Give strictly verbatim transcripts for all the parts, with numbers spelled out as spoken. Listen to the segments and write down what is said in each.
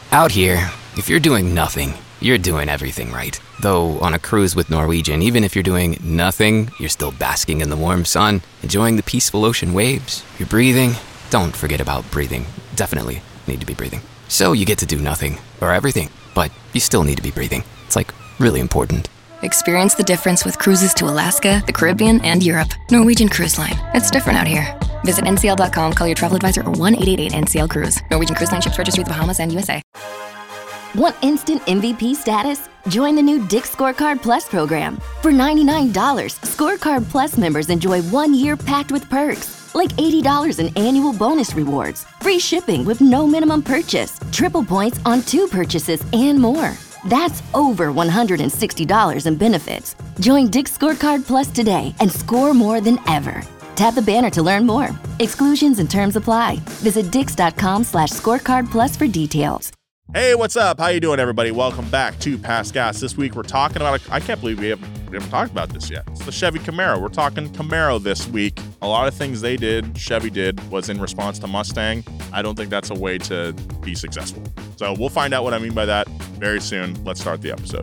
Out here, if you're doing nothing, you're doing everything right. Though on a cruise with Norwegian, even if you're doing nothing, you're still basking in the warm sun, enjoying the peaceful ocean waves. You're breathing. Don't forget about breathing. Definitely need to be breathing. So you get to do nothing, or everything, but you still need to be breathing. It's like really important. Experience the difference with cruises to Alaska, the Caribbean, and Europe. Norwegian Cruise Line. It's different out here. Visit N C L dot com, call your travel advisor, or one eight eight eight N C L Cruise. Norwegian Cruise Line ships registry the Bahamas and U S A. Want instant M V P status? Join the new Dick's Scorecard Plus program. For ninety-nine dollars, Scorecard Plus members enjoy one year packed with perks, like eighty dollars in annual bonus rewards, free shipping with no minimum purchase, triple points on two purchases, and more. That's over one hundred sixty dollars in benefits. Join Dick's Scorecard Plus today and score more than ever. Tap the banner to learn more. Exclusions and terms apply. Visit dix.com slash scorecard plus for details. Hey, what's up? How you doing, everybody? Welcome back to Past Gas. This week we're talking about, a, I can't believe we haven't, we haven't talked about this yet. It's the Chevy Camaro. We're talking Camaro this week. A lot of things they did, Chevy did, was in response to Mustang. I don't think that's a way to be successful. So we'll find out what I mean by that very soon. Let's start the episode.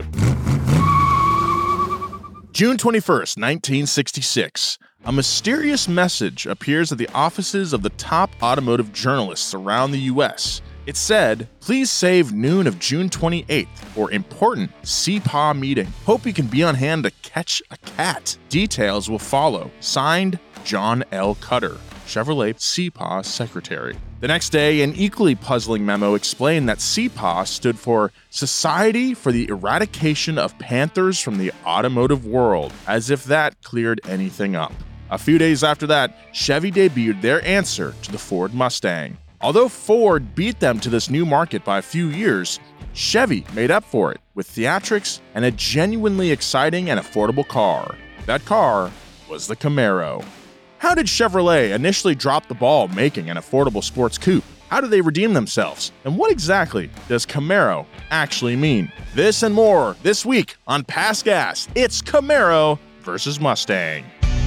June twenty-first, nineteen sixty-six. A mysterious message appears at the offices of the top automotive journalists around the U S It said, please save noon of June twenty-eighth for important C P A meeting. Hope you can be on hand to catch a cat. Details will follow. Signed, John L. Cutter, Chevrolet C P A secretary. The next day, an equally puzzling memo explained that C P A stood for Society for the Eradication of Panthers from the Automotive World, as if that cleared anything up. A few days after that, Chevy debuted their answer to the Ford Mustang. Although Ford beat them to this new market by a few years, Chevy made up for it with theatrics and a genuinely exciting and affordable car. That car was the Camaro. How did Chevrolet initially drop the ball making an affordable sports coupe? How did they redeem themselves? And what exactly does Camaro actually mean? This and more this week on Past Gas. It's Camaro versus Mustang.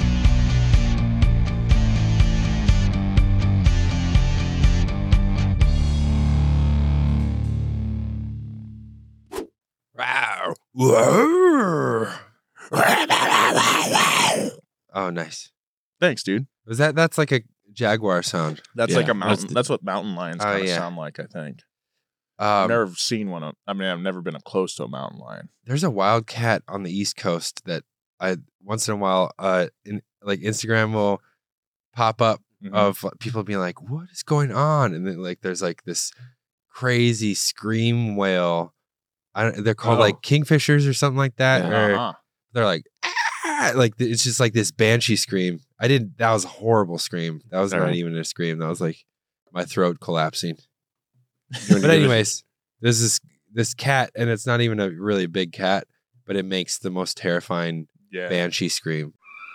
Oh, nice. Thanks, dude. Was that that's like a Jaguar sound? That's Yeah, like a mountain. that's the- That's what mountain lions Oh, kind of yeah. sound like, I think. Um, I've never seen one. Of, I mean, I've never been up close to a mountain lion. There's a wild cat on the East Coast that I once in a while, uh, in like Instagram will pop up Mhm. of people being like, "What is going on?" And then like there's like this crazy scream whale. I don't, they're called Oh. like kingfishers or something like that. Or Uh-huh. they're like, ah! Like it's just like this banshee scream. I did. That was a horrible scream. That was not Alright. even a scream. That was like my throat collapsing. You wanna But give it- anyways, there's this this cat, and it's not even a really big cat, but it makes the most terrifying yeah. banshee scream.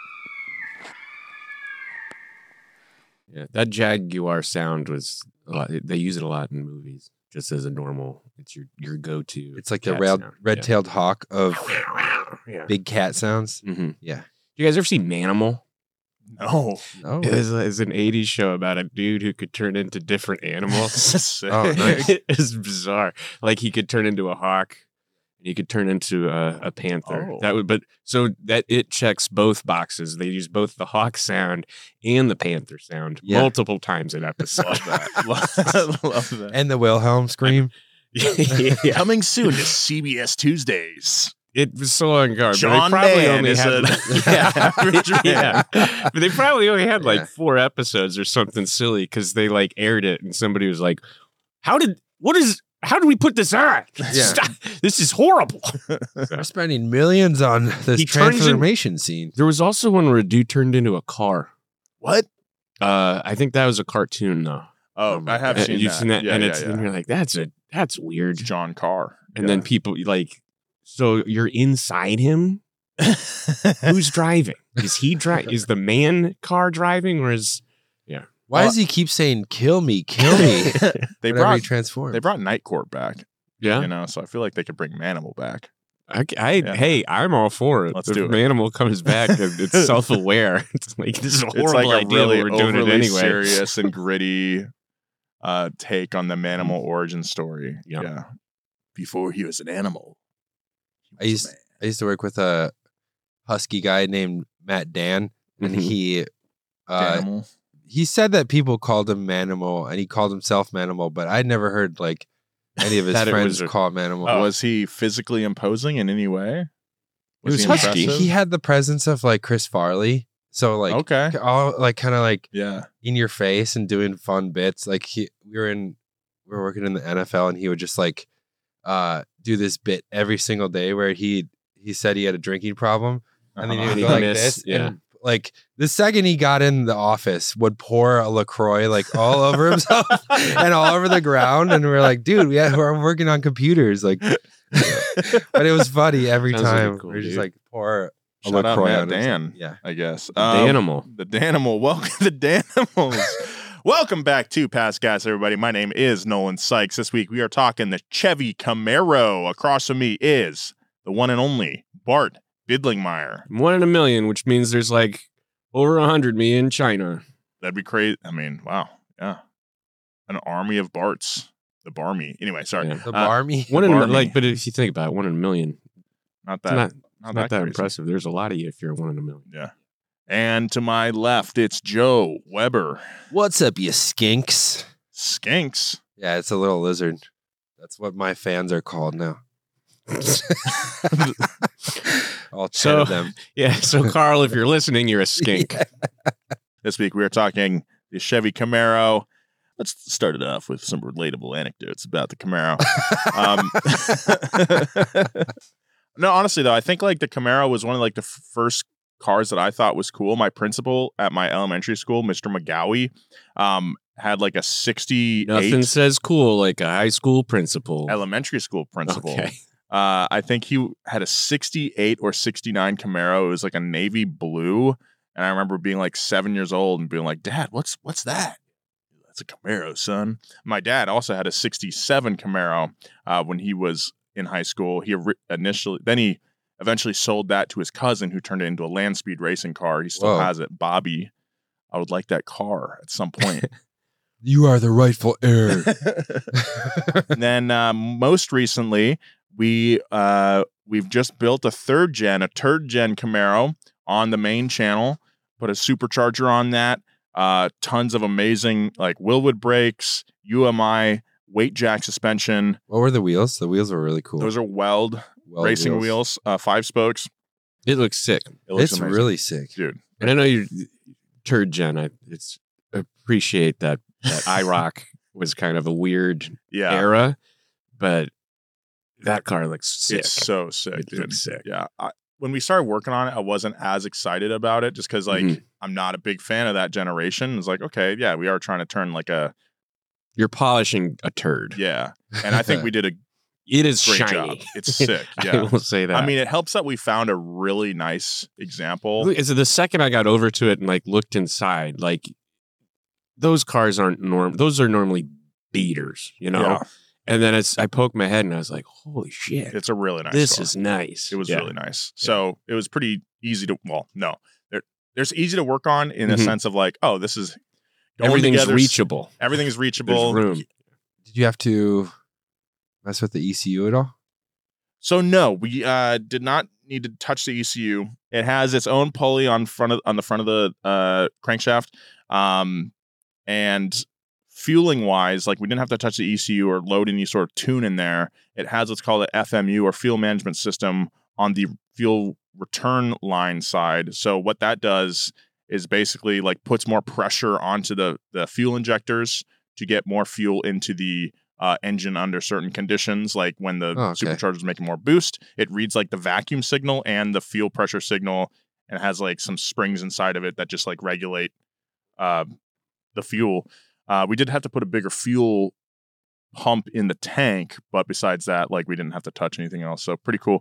Yeah, that Jaguar sound was a lot. They use it a lot in movies, just as a normal. It's your your go to. It's like the red red-tailed hawk of Yeah. big cat sounds. Mm-hmm. Yeah. You guys ever see Manimal? No. Oh, It was, it was an eighties show about a dude who could turn into different animals. Sick. Oh, nice. It's bizarre. Like he could turn into a hawk, and he could turn into a, a panther. Oh. That would, but so that it checks both boxes. They use both the hawk sound and the panther sound Yeah. multiple times an episode. Love that. Love, love that. and the Wilhelm scream. yeah. Coming soon to C B S Tuesdays. It was so on guard. John but they probably Mann only is had, a- like, yeah, average yeah. But they probably only had like Yeah. four episodes or something silly because they like aired it and somebody was like, "How did what is how do we put this on? Yeah. Stop. This is horrible." We're spending millions on this He turns in- transformation scene. There was also one where a dude turned into a car. What? Uh, I think that was a cartoon though. Oh, I have Uh, seen You've that. seen that, Yeah, and yeah, it's yeah. and you're like, "That's a that's weird." It's John Carr. And then people like, so you're inside him. Who's driving? Is he driving? Is the man car driving, or is Why Well- does he keep saying "kill me, kill me"? they whenever he brought transforms. they brought Night Court back. yeah? You know, so I feel like they could bring Manimal back. I, I Yeah. hey, I'm all for it. Let's if do it. Manimal comes back, and it's self-aware. It's like this is a horrible It's like a idea, really but we're doing it overly anyway. serious and gritty. uh, take on the Manimal origin story. Yep. Yeah. Before he was an animal. he I was a used man. I used to work with a husky guy named Matt Dan, and Mhm. he uh, Danimal. he said that people called him Manimal, and he called himself Manimal, but I'd never heard like any of his That it friends was a- call him Manimal. Oh. Was he physically imposing in any way? He was he husky. impressive? He had the presence of like Chris Farley, so like okay. all like kind of like Yeah. in your face and doing fun bits. Like he, we were in, we were working in the N F L, and he would just like uh do this bit every single day where he he said he had a drinking problem, and then he Uh-huh. would He'd go like miss, this, yeah. and like the second he got in the office, would pour a LaCroix like all over himself and all over the ground, and we're like, dude, we had, we're working on computers, like, but it was funny every Sounds like a time. cool we're just dude. like pour a Shout out LaCroix Matt on himself. Dan. Yeah. I guess. The Um, animal. The Danimal. Welcome the Danimals. Welcome back to Past Gas, everybody. My name is Nolan Sykes. This week we are talking the Chevy Camaro. Across from me is the one and only Bart Bidlingmeyer. One in a million, which means there's like over a hundred me in China. That'd be crazy. I mean, wow. Yeah. An army of Barts. The Barmy. Anyway, sorry. Yeah. The Uh, Barmy. One in a, Barney. like, but if you think about it, one in a million, Not it's that. not, not, not that crazy. impressive. There's a lot of you if you're one in a million. Yeah. And to my left, it's Joe Weber. What's up, you skinks? Skinks. Yeah, it's a little lizard. That's what my fans are called now. All ten So- of them. Yeah. So, Carl, if you're listening, you're a skink. This week we are talking the Chevy Camaro. Let's start it off with some relatable anecdotes about the Camaro. Um, no, honestly though, I think like the Camaro was one of like the f- first cars that I thought was cool. My principal at my elementary school, Mister McGowie, um, had like a sixty-eight Nothing says cool like a high school principal. elementary school principal. Okay. Uh, I think he had a sixty-eight or sixty-nine Camaro. It was like a navy blue. And I remember being like seven years old and being like, Dad, what's what's that? That's a Camaro, son. My dad also had a sixty-seven Camaro uh, when he was in high school. He ori- initially, then he eventually sold that to his cousin who turned it into a land speed racing car. He still Whoa. has it. Bobby, I would like that car at some point. You are the rightful heir. And then uh, most recently, we uh, we've just built a third gen, a third gen Camaro on the main channel. Put a supercharger on that. Uh, tons of amazing like Willwood brakes, U M I, weight jack suspension. What were the wheels? The wheels were really cool. Those are Weld Weld racing wheels, uh, five spokes. It looks sick. It looks It's amazing. really sick. dude. And I know you're turd gen. I it's appreciate that that iRock was kind of a weird Yeah, era, but that car looks sick. it's so sick, It dude. looks sick. Yeah. I, when we started working on it, I wasn't as excited about it just because, like, Mhm. I'm not a big fan of that generation. It's like, okay, yeah, we are trying to turn like a, You're polishing a turd. yeah. And I think we did a It is great shiny. job. It's sick. I Yeah. will say that. I mean, it helps that we found a really nice example. is it the second I got over to it and like looked inside, like those cars aren't norm. Those are normally beaters, you know. Yeah. And then it's I poked my head and I was like, holy shit, It's a really nice this car. is nice. It was Yeah. really nice. So it was pretty easy to, well, no, there, there's easy to work on in the Mhm. sense of like, oh, this is going Everything's together, reachable. Everything's There's reachable. room. Did you have to mess with the E C U at all? So no, we uh, did not need to touch the E C U. It has its own pulley on front of on the front of the uh, crankshaft, um, and fueling wise, like we didn't have to touch the E C U or load any sort of tune in there. It has what's called an F M U or fuel management system on the fuel return line side. So what that does is basically like puts more pressure onto the the fuel injectors to get more fuel into the uh, engine under certain conditions, like when the Oh, okay. supercharger is making more boost. It reads like the vacuum signal and the fuel pressure signal, and has like some springs inside of it that just like regulate uh, the fuel. Uh, we did have to put a bigger fuel pump in the tank, but besides that, like we didn't have to touch anything else. So pretty cool.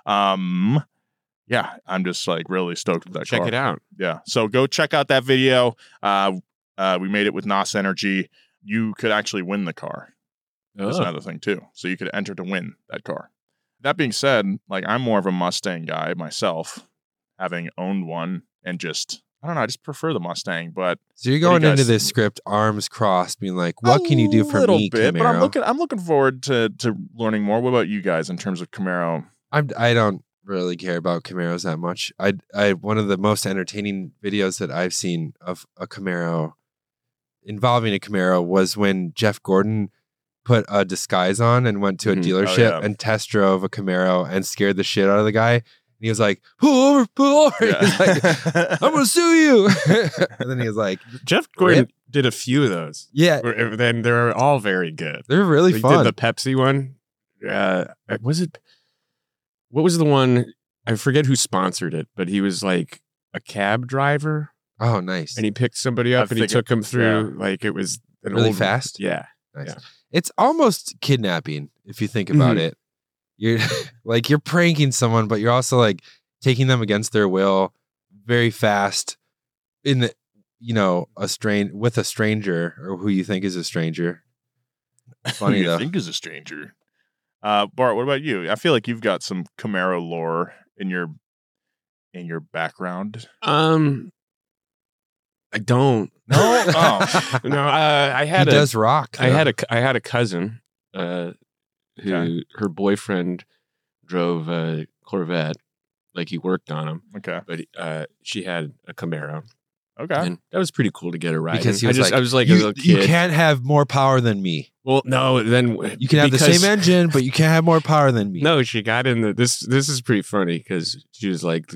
Um, yeah, I'm just like really stoked with that Check car. it out. Yeah. So go check out that video. Uh, uh, we made it with N O S Energy. You could actually win the car. That's Oh. another thing too. So you could enter to win that car. That being said, like I'm more of a Mustang guy myself, having owned one and just, I don't know. I just prefer the Mustang, but So you're What going do you into guys this think? script arms crossed, being like, "What can you do for a little me, bit, Camaro?" but I'm looking. I'm looking forward to to learning more. What about you guys in terms of Camaro? I'm, I don't really care about Camaros that much. I, I, one of the most entertaining videos that I've seen of a Camaro involving a Camaro was when Jeff Gordon put a disguise on and went to a Mhm. dealership Oh, yeah. and test drove a Camaro and scared the shit out of the guy. And he was like, "Pull over, pull over." Yeah. He was like, "I'm gonna sue you." And then he was like, Jeff Gordon did a few of those. "Yeah, Where- Then they're all very good. they're really He fun." did the Pepsi one. Uh, was it? What was the one? I forget who sponsored it, but he was like a cab driver, Oh, nice. and he picked somebody up I and he think it- took him through. Like it was an Really old, fast? Yeah, Nice. Yeah. It's almost kidnapping if you think about Mhm. it. You're like you're pranking someone, but you're also like taking them against their will, very fast, in the you know a strain with a stranger or who you think is a stranger. Funny Who you though. think is a stranger. Uh, Bart, what about you? I feel like you've got some Camaro lore in your in your background. Um, I don't. No? Oh. no. Uh, I He had a, does rock. I though. had a I had a cousin uh, who Okay. her boyfriend drove a Corvette, like he worked on them, Okay. but uh, she had a Camaro, Okay. and that was pretty cool to get a ride. because he in. was I just like, I was like a you, little you kid. can't have more power than me. Well, no, then You can have the because- same engine, but you can't have more power than me. No, she got in the this. This is pretty funny because she was like,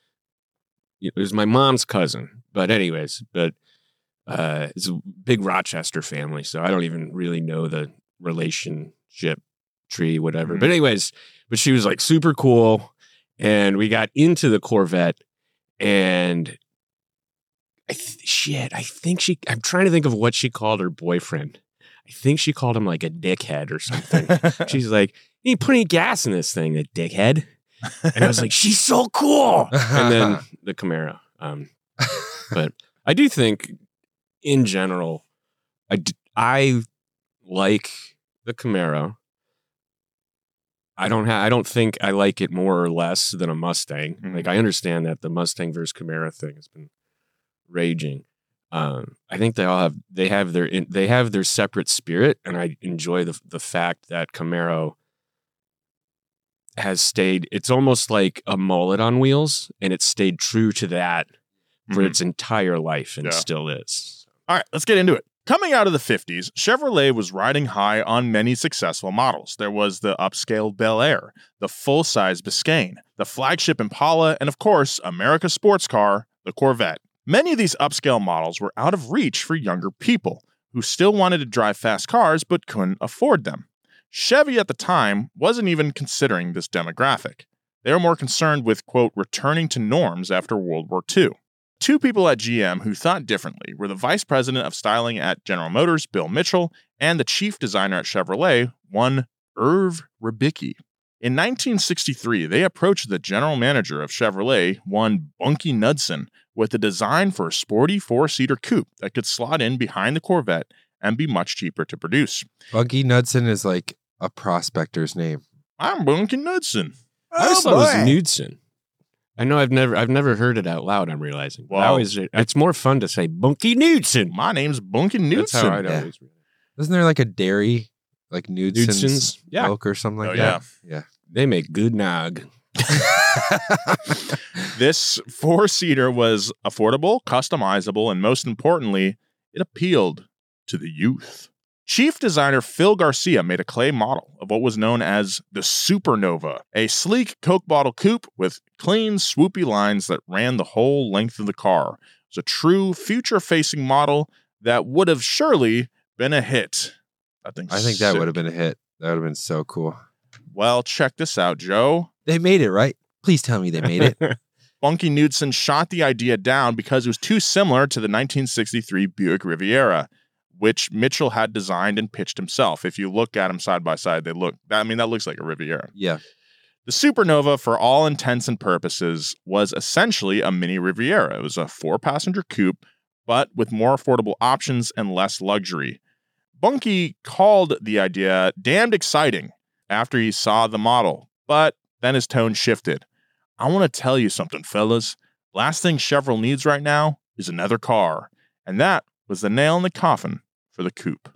it was my mom's cousin. But anyways, but uh, it's a big Rochester family, so I don't even really know the relationship tree, whatever. Mhm. But anyways, but she was like super cool, and we got into the Corvette, and I th- shit, I think she. I'm trying to think of what she called her boyfriend. I think she called him like a dickhead or something. She's like, "You ain't putting gas in this thing, a dickhead." And I was like, "She's so cool." And then the Camaro. Um, but I do think, in general, I, d- I like the Camaro. I don't have. I don't think I like it more or less than a Mustang. Mhm. Like I understand that the Mustang versus Camaro thing has been raging. Um, I think they all have. They have their. In, they have their separate spirit, and I enjoy the the fact that Camaro has stayed. It's almost like a mullet on wheels, and it stayed true to that for Mhm. its entire life, and Yeah. still is. All right, let's get into it. Coming out of the fifties, Chevrolet was riding high on many successful models. There was the upscale Bel Air, the full-size Biscayne, the flagship Impala, and of course, America's sports car, the Corvette. Many of these upscale models were out of reach for younger people who still wanted to drive fast cars but couldn't afford them. Chevy at the time wasn't even considering this demographic. They were more concerned with, quote, returning to norms after World War Two. Two people at G M who thought differently were the vice president of styling at General Motors, Bill Mitchell, and the chief designer at Chevrolet, one Irv Ribicki. In nineteen sixty-three, they approached the general manager of Chevrolet, one Bunky Knudsen, with a design for a sporty four-seater coupe that could slot in behind the Corvette and be much cheaper to produce. Bunky Knudsen is like a prospector's name. I'm Bunky Knudsen. I always thought it was Knudsen. I know I've never I've never heard it out loud. I'm realizing. But I Wow. always, it's more fun to say Bunky Knudsen. My name's Bunky That's how Knudsen. I'd Yeah. always. Isn't there like a dairy, like Knudsen's, Knudsen's? Yeah. milk or something like Oh, that? Yeah. They make good nog. This four-seater was affordable, customizable, and most importantly, it appealed to the youth. Chief designer Phil Garcia made a clay model of what was known as the Supernova, a sleek Coke bottle coupe with clean, swoopy lines that ran the whole length of the car. It was a true future-facing model that would have surely been a hit. I think, I think that would have been a hit. That would have been so cool. Well, check this out, Joe. They made it, right? Please tell me they made it. Bunky Knudsen shot the idea down because it was too similar to the nineteen sixty-three Buick Riviera, which Mitchell had designed and pitched himself. If you look at them side by side, they look, I mean, that looks like a Riviera. Yeah. The Supernova, for all intents and purposes, was essentially a mini Riviera. It was a four-passenger coupe, but with more affordable options and less luxury. Bunky called the idea damned exciting after he saw the model, but then his tone shifted. I want to tell you something, fellas. Last thing Chevrolet needs right now is another car. And that was the nail in the coffin for the coupe.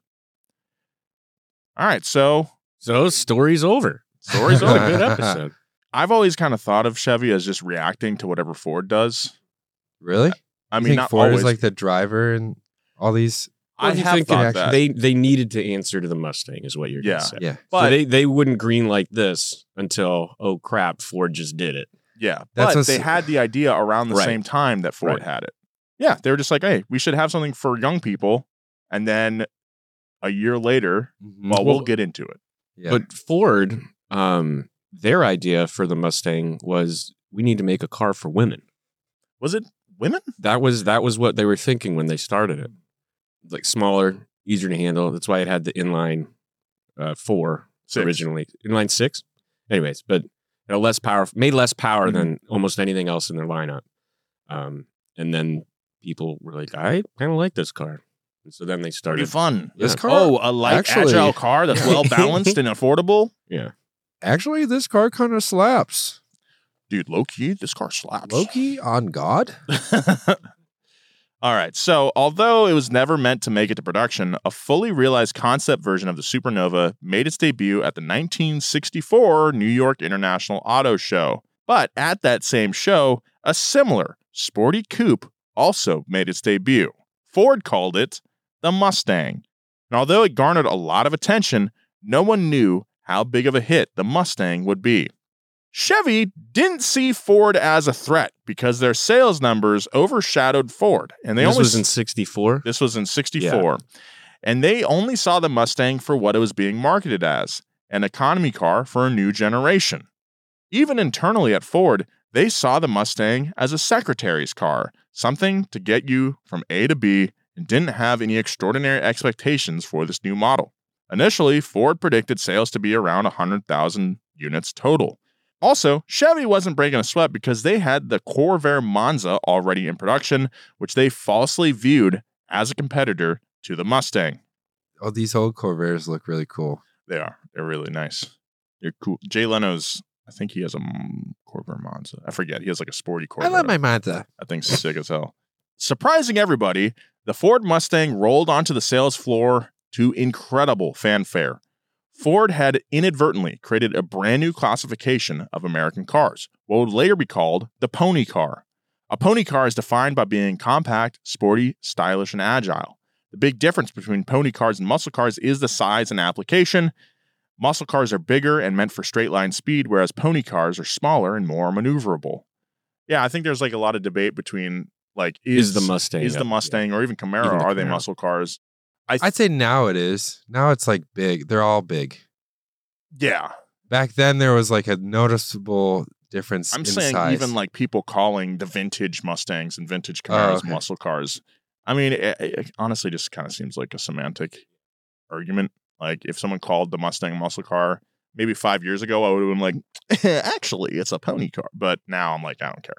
All right, so So story's over. story's What a over. good episode. I've always kind of thought of Chevy as just reacting to whatever Ford does. Really? I You mean, think not Ford always. is like the driver and all these. I Well, you have think thought it that. They they needed to answer to the Mustang, is what you're Yeah. gonna say. Yeah. but so they, they wouldn't green like this until, oh crap, Ford just did it. yeah, That's but what's- they had the idea around the Right. same time that Ford Right. had it. Yeah, they were just like, hey, we should have something for young people. And then a year later, Mhm. well, we'll Well, get into it. Yeah. But Ford, um, their idea for the Mustang was we need to make a car for women. Was it women? That was that was what they were thinking when they started it. Like smaller, easier to handle. That's why it had the inline uh, four Six. originally. Inline six? Anyways, but you know, less power made less power Mhm. than almost anything else in their lineup. Um, and then people were like, I kind of like this car. And so then they Pretty started. fun. This Yeah. car, Oh, a light, actually- agile car that's well balanced and affordable. Yeah. actually, this car kind of slaps. Dude, low key, this car slaps. Loki on God. All right. So, although it was never meant to make it to production, a fully realized concept version of the Supernova made its debut at the nineteen sixty-four New York International Auto Show. But at that same show, a similar sporty coupe also made its debut. Ford called it the Mustang. And although it garnered a lot of attention, no one knew how big of a hit the Mustang would be. Chevy didn't see Ford as a threat because their sales numbers overshadowed Ford, and they this only was in sixty-four. this was in sixty-four, and they only saw the Mustang for what it was being marketed as, an economy car for a new generation. Even internally at Ford, they saw the Mustang as a secretary's car, something to get you from A to B, and didn't have any extraordinary expectations for this new model. Initially, Ford predicted sales to be around one hundred thousand units total. Also, Chevy wasn't breaking a sweat because they had the Corvair Monza already in production, which they falsely viewed as a competitor to the Mustang. Oh, these old Corvairs look really cool. They are. They're really nice. They're cool. Jay Leno's, I think he has a mm, Corvair Monza. I forget. He has like a sporty Corvair. I love my Mazda. That thing's sick as hell. Surprising everybody, the Ford Mustang rolled onto the sales floor to incredible fanfare. Ford had inadvertently created a brand new classification of American cars, what would later be called the pony car. A pony car is defined by being compact, sporty, stylish, and agile. The big difference between pony cars and muscle cars is the size and application. Muscle cars are bigger and meant for straight line speed, whereas pony cars are smaller and more maneuverable. Yeah, I think there's like a lot of debate between like is, Is the Mustang is the up? Mustang or even Camaro, Even the are they Camaro. muscle cars? I th- I'd say now it is. Now it's like big. They're all big. yeah. Back then, there was like a noticeable difference I'm in saying size. even like people calling the vintage Mustangs and vintage Oh, Camaros okay. muscle cars. I mean, it, it honestly just kind of seems like a semantic argument. Like if someone called the Mustang a muscle car, maybe five years ago, I would have been like, actually, it's a pony car. But now I'm like, I don't care.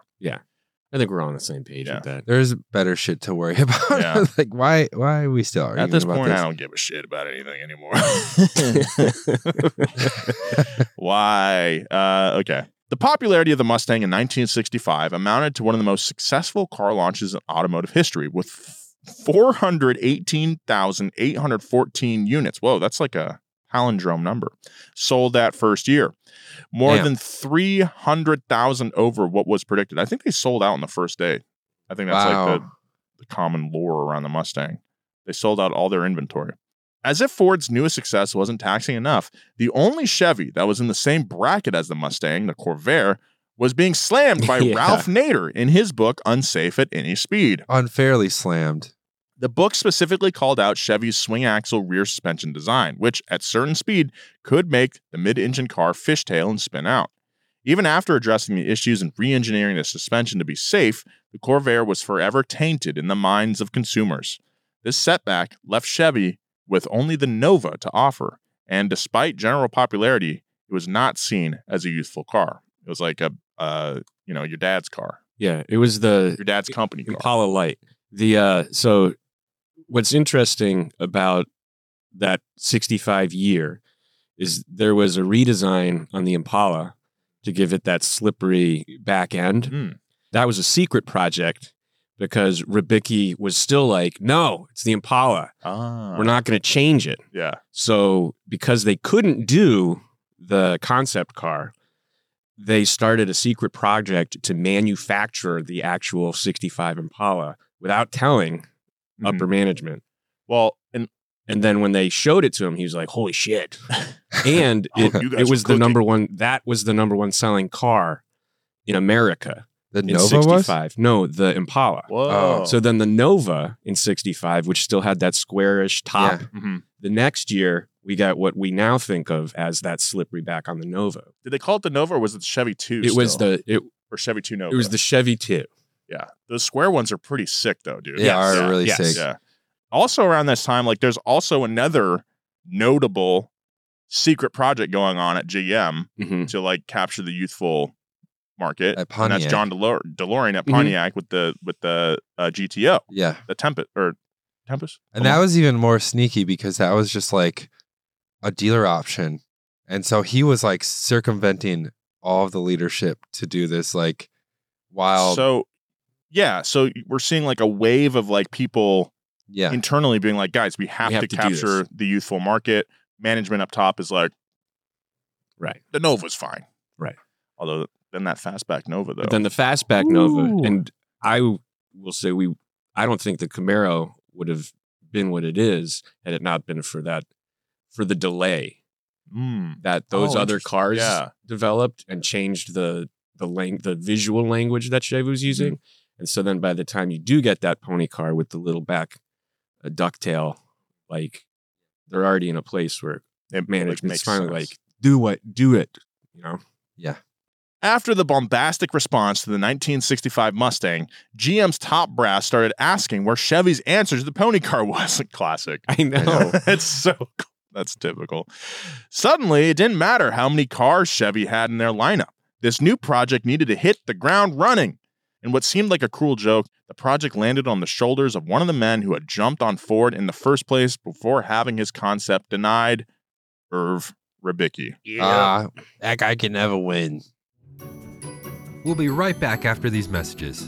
I think we're on the same page Yeah. with that. There's better shit to worry about. Yeah. Like why? Why are we still arguing At this about point, this? I don't give a shit about anything anymore. Why? Uh, okay. The popularity of the Mustang in nineteen sixty-five amounted to one of the most successful car launches in automotive history with four hundred eighteen thousand eight hundred fourteen units. Whoa, that's like a palindrome number. Sold that first year. More Damn. than three hundred thousand over what was predicted. I think they sold out on the first day. I think that's Wow. like the, the common lore around the Mustang. They sold out all their inventory. As if Ford's newest success wasn't taxing enough, the only Chevy that was in the same bracket as the Mustang, the Corvair, was being slammed by Yeah. Ralph Nader in his book, Unsafe at Any Speed. Unfairly slammed. The book specifically called out Chevy's swing axle rear suspension design, which at certain speed could make the mid-engine car fishtail and spin out. Even after addressing the issues and re-engineering the suspension to be safe, the Corvair was forever tainted in the minds of consumers. This setback left Chevy with only the Nova to offer, and despite general popularity, it was not seen as a youthful car. It was like a, uh, you know, your dad's car, Yeah, it was the your dad's company car. Impala Light. The uh, so what's interesting about that sixty-five year is there was a redesign on the Impala to give it that slippery back end. Mm. That was a secret project because Rybicki was still like, no, it's the Impala. Ah. We're not going to change it. Yeah. So because they couldn't do the concept car, they started a secret project to manufacture the actual sixty-five Impala without telling Mhm. upper management. Well, and And then when they showed it to him, he was like, holy shit. And Oh, it, you guys it was are the cooking. number one, that was the number one selling car in America The in Nova was? sixty-five. No, the Impala. whoa. So then the Nova in sixty-five, which still had that squarish top. Yeah. Mhm. The next year, we got what we now think of as that slippery back on the Nova. Did they call it the Nova or was it the Chevy two? It was still? the it, or Chevy two Nova. it was the Chevy two. Yeah. Those square ones are pretty sick though, dude. They are Yes. really Yes. sick. Yeah. Also around this time, like there's also another notable secret project going on at G M Mhm. to like capture the youthful market. At And Pontiac. that's John DeLore- DeLorean at Mhm. Pontiac with the with the uh, G T O, Yeah. the Tempest or Tempest. And that was even more sneaky because that was just like a dealer option. And so he was like circumventing all of the leadership to do this like wild. So yeah, so we're seeing like a wave of like people yeah. internally being like, guys, we have, We have to, to do capture this. the youthful market. Management up top is like, Right. the Nova's fine. Right. Although then that fastback Nova though. But then the fastback Nova, Ooh. and I will say we, I don't think the Camaro would have been what it is had it not been for that, for the delay Mm. that those Oh, other interesting. cars Yeah. developed and changed the the lang- the visual language that Chevy was using. And so then by the time you do get that pony car with the little back uh, ducktail, like they're already in a place where It management's makes finally sense. like, do what, do it, you know? Yeah. After the bombastic response to the nineteen sixty-five Mustang, G M's top brass started asking where Chevy's answer to the pony car was. Classic. I know. it's so cool. That's typical. Suddenly, it didn't matter how many cars Chevy had in their lineup. This new project needed to hit the ground running. In what seemed like a cruel joke, the project landed on the shoulders of one of the men who had jumped on Ford in the first place before having his concept denied, Irv Rybicki. Ah, that guy can never win. We'll be right back after these messages.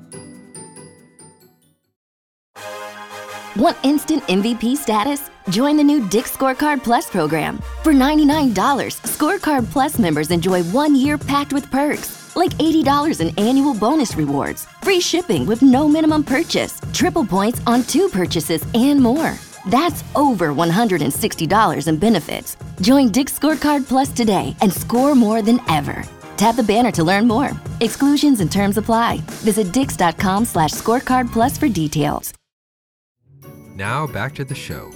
Want instant M V P status? Join the new Dick's Scorecard Plus program. For ninety-nine dollars, Scorecard Plus members enjoy one year packed with perks, like eighty dollars in annual bonus rewards, free shipping with no minimum purchase, triple points on two purchases, and more. That's over one hundred sixty dollars in benefits. Join Dick's Scorecard Plus today and score more than ever. Tap the banner to learn more. Exclusions and terms apply. Visit dix.com slash scorecard plus for details. Now back to the show.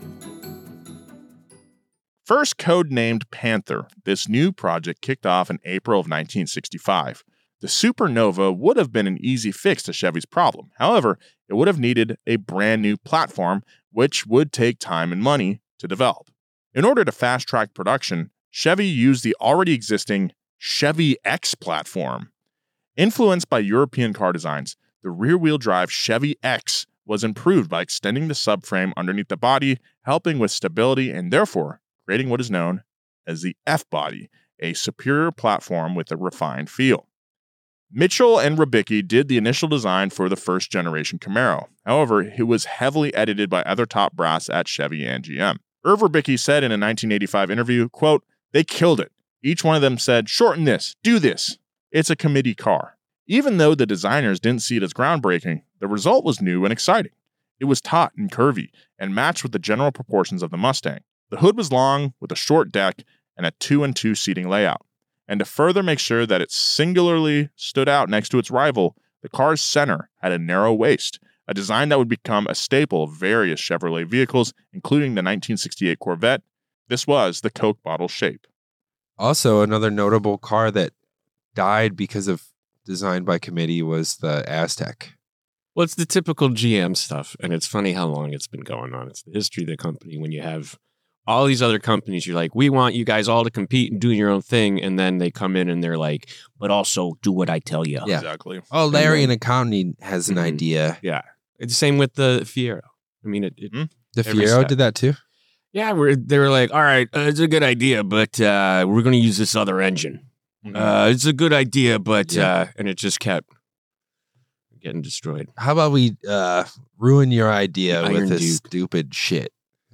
First codenamed Panther, this new project kicked off in April of nineteen sixty-five. The Supernova would have been an easy fix to Chevy's problem. However, it would have needed a brand new platform, which would take time and money to develop. In order to fast-track production, Chevy used the already existing Chevy X platform. Influenced by European car designs, the rear-wheel drive Chevy X was improved by extending the subframe underneath the body, helping with stability and therefore creating what is known as the F-body, a superior platform with a refined feel. Mitchell and Rybicki did the initial design for the first generation Camaro. However, it was heavily edited by other top brass at Chevy and G M. Irv Rybicki said in a nineteen eighty-five interview, quote, "They killed it. Each one of them said, shorten this, do this. It's a committee car." Even though the designers didn't see it as groundbreaking, the result was new and exciting. It was taut and curvy and matched with the general proportions of the Mustang. The hood was long with a short deck and a two and two seating layout. And to further make sure that it singularly stood out next to its rival, the car's center had a narrow waist, a design that would become a staple of various Chevrolet vehicles, including the nineteen sixty-eight Corvette. This was the Coke bottle shape. Also, another notable car that died because of design by committee was the Aztec. Well, it's the typical G M stuff. And it's funny how long it's been going on. It's the history of the company. When you have all these other companies, you're like, we want you guys all to compete and do your own thing. And then they come in and they're like, but also do what I tell you. Yeah. Exactly. Oh, Larry in accounting has an Mhm. idea. Yeah. It's the same with the Fiero. I mean, it, it Hmm? The Every Fiero step. did that too? yeah, we're, they were like, all right, uh, it's a good idea, but uh, we're going to use this other engine. Mhm. Uh, it's a good idea, but, Yeah. uh, and it just kept getting destroyed. How about we uh, ruin your idea The with Iron this Duke. stupid shit?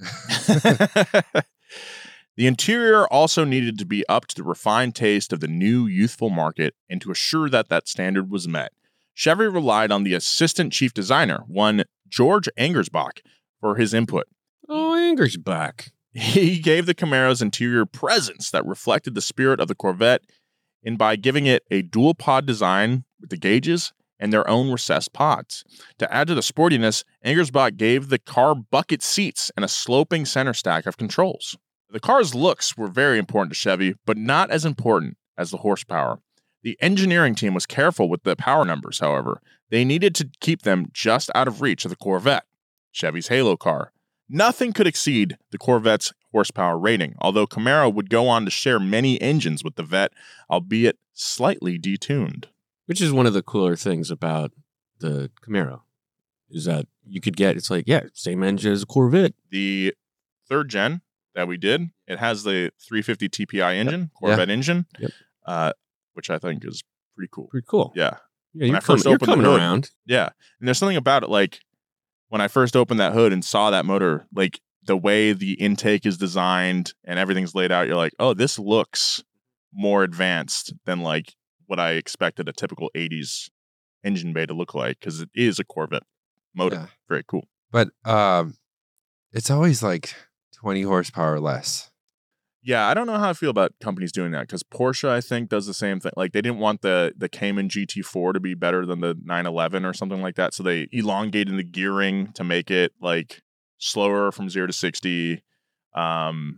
The interior also needed to be up to the refined taste of the new youthful market, and to assure that that standard was met, Chevy relied on the assistant chief designer, one George Angersbach, for his input. Oh, Anger's back. He gave the Camaro's interior presence that reflected the spirit of the Corvette, and by giving it a dual pod design with the gauges and their own recessed pods. To add to the sportiness, Angersbach gave the car bucket seats and a sloping center stack of controls. The car's looks were very important to Chevy, but not as important as the horsepower. The engineering team was careful with the power numbers, however. They needed to keep them just out of reach of the Corvette, Chevy's Halo car. Nothing could exceed the Corvette's horsepower rating, although Camaro would go on to share many engines with the Vette, albeit slightly detuned. Which is one of the cooler things about the Camaro, is that you could get, it's like, yeah, same engine as a Corvette. The third gen that we did, it has the three fifty T P I engine, Corvette engine, Yep. uh, which I think is pretty cool. Pretty cool. Yeah. Yeah, When you're, I first coming, you're opened the coming hood- around. Yeah. And there's something about it, like, when I first opened that hood and saw that motor, like, the way the intake is designed and everything's laid out, you're like, oh, this looks more advanced than, like, what I expected a typical eighties engine bay to look like, because it is a Corvette motor. Yeah. Very cool. But um, it's always like twenty horsepower less. Yeah, I don't know how I feel about companies doing that, because Porsche, I think, does the same thing. Like, they didn't want the the Cayman G T four to be better than the nine eleven or something like that, so they elongated the gearing to make it, like, slower from zero to sixty. Um,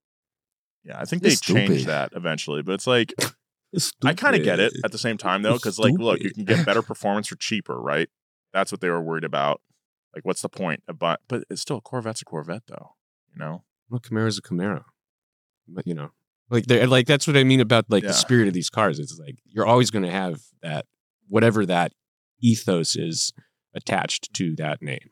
yeah, I think they It's changed stupid. that eventually, but it's like, I kind of get it at the same time, though, because, like, look, you can get better performance for cheaper, right? That's what they were worried about. Like, what's the point? But, but it's still, a Corvette's a Corvette, though, you know? Well, Camaro's a Camaro. But, you know, like, they're, like that's what I mean about, like, Yeah. the spirit of these cars. It's like, you're always going to have that, whatever that ethos is attached to that name.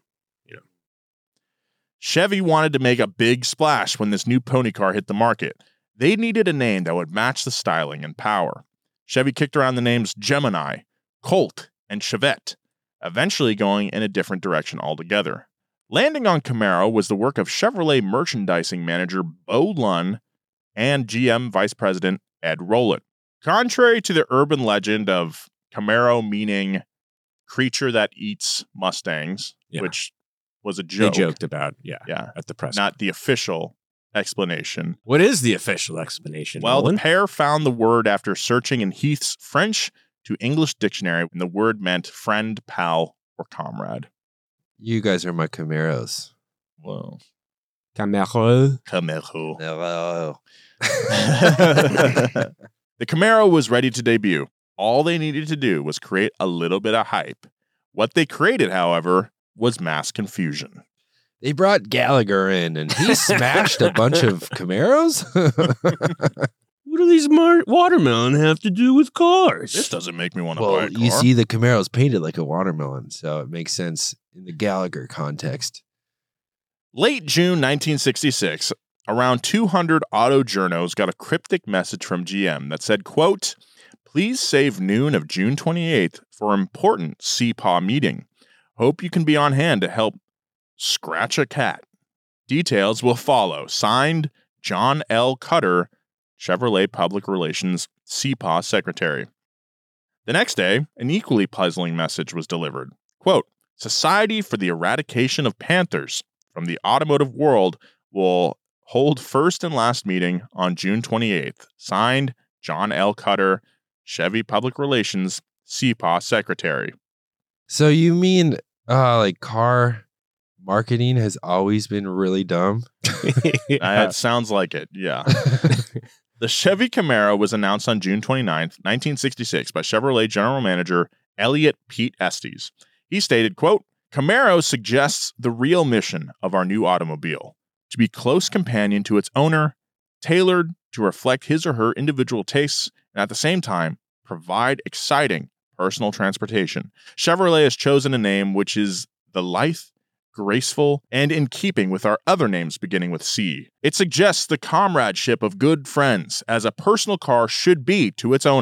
Chevy wanted to make a big splash when this new pony car hit the market. They needed a name that would match the styling and power. Chevy kicked around the names Gemini, Colt, and Chevette, eventually going in a different direction altogether. Landing on Camaro was the work of Chevrolet merchandising manager Bo Lunn and G M Vice President Ed Rowland. Contrary to the urban legend of Camaro meaning creature that eats Mustangs, Yeah. which was a They joke. joked about, yeah, Yeah, at the press. not the official explanation. What is the official explanation? Well, Nolan? the pair found the word after searching in Heath's French to English dictionary, and the word meant friend, pal, or comrade. You guys are my Camaros. Whoa. Camaro. Camaro. Hello. The Camaro was ready to debut. All they needed to do was create a little bit of hype. What they created, however, was mass confusion. They brought Gallagher in and he smashed a bunch of Camaros. What do these mar- watermelon have to do with cars? This doesn't make me want to buy Well, a car. you see the Camaro's painted like a watermelon, so it makes sense in the Gallagher context. Late June nineteen sixty-six, around two hundred auto journos got a cryptic message from G M that said, quote, "Please save noon of June twenty-eighth for important C P A W meeting. Hope you can be on hand to help scratch a cat. Details will follow. Signed, John L. Cutter, Chevrolet Public Relations C P A W Secretary." The next day, an equally puzzling message was delivered. Quote, "Society for the Eradication of Panthers from the Automotive World will hold first and last meeting on June twenty-eighth. Signed, John L. Cutter, Chevy Public Relations C P A W Secretary." So you mean uh like car marketing has always been really dumb? Uh, it sounds like it, yeah. The Chevy Camaro was announced on June twenty-ninth, nineteen sixty-six by Chevrolet General Manager Elliot Pete Estes. He stated, quote, "Camaro suggests the real mission of our new automobile, to be close companion to its owner, tailored to reflect his or her individual tastes, and at the same time, provide exciting personal transportation. Chevrolet has chosen a name which is the lithe, graceful, and in keeping with our other names beginning with C. It suggests the comradeship of good friends, as a personal car should be to its owner,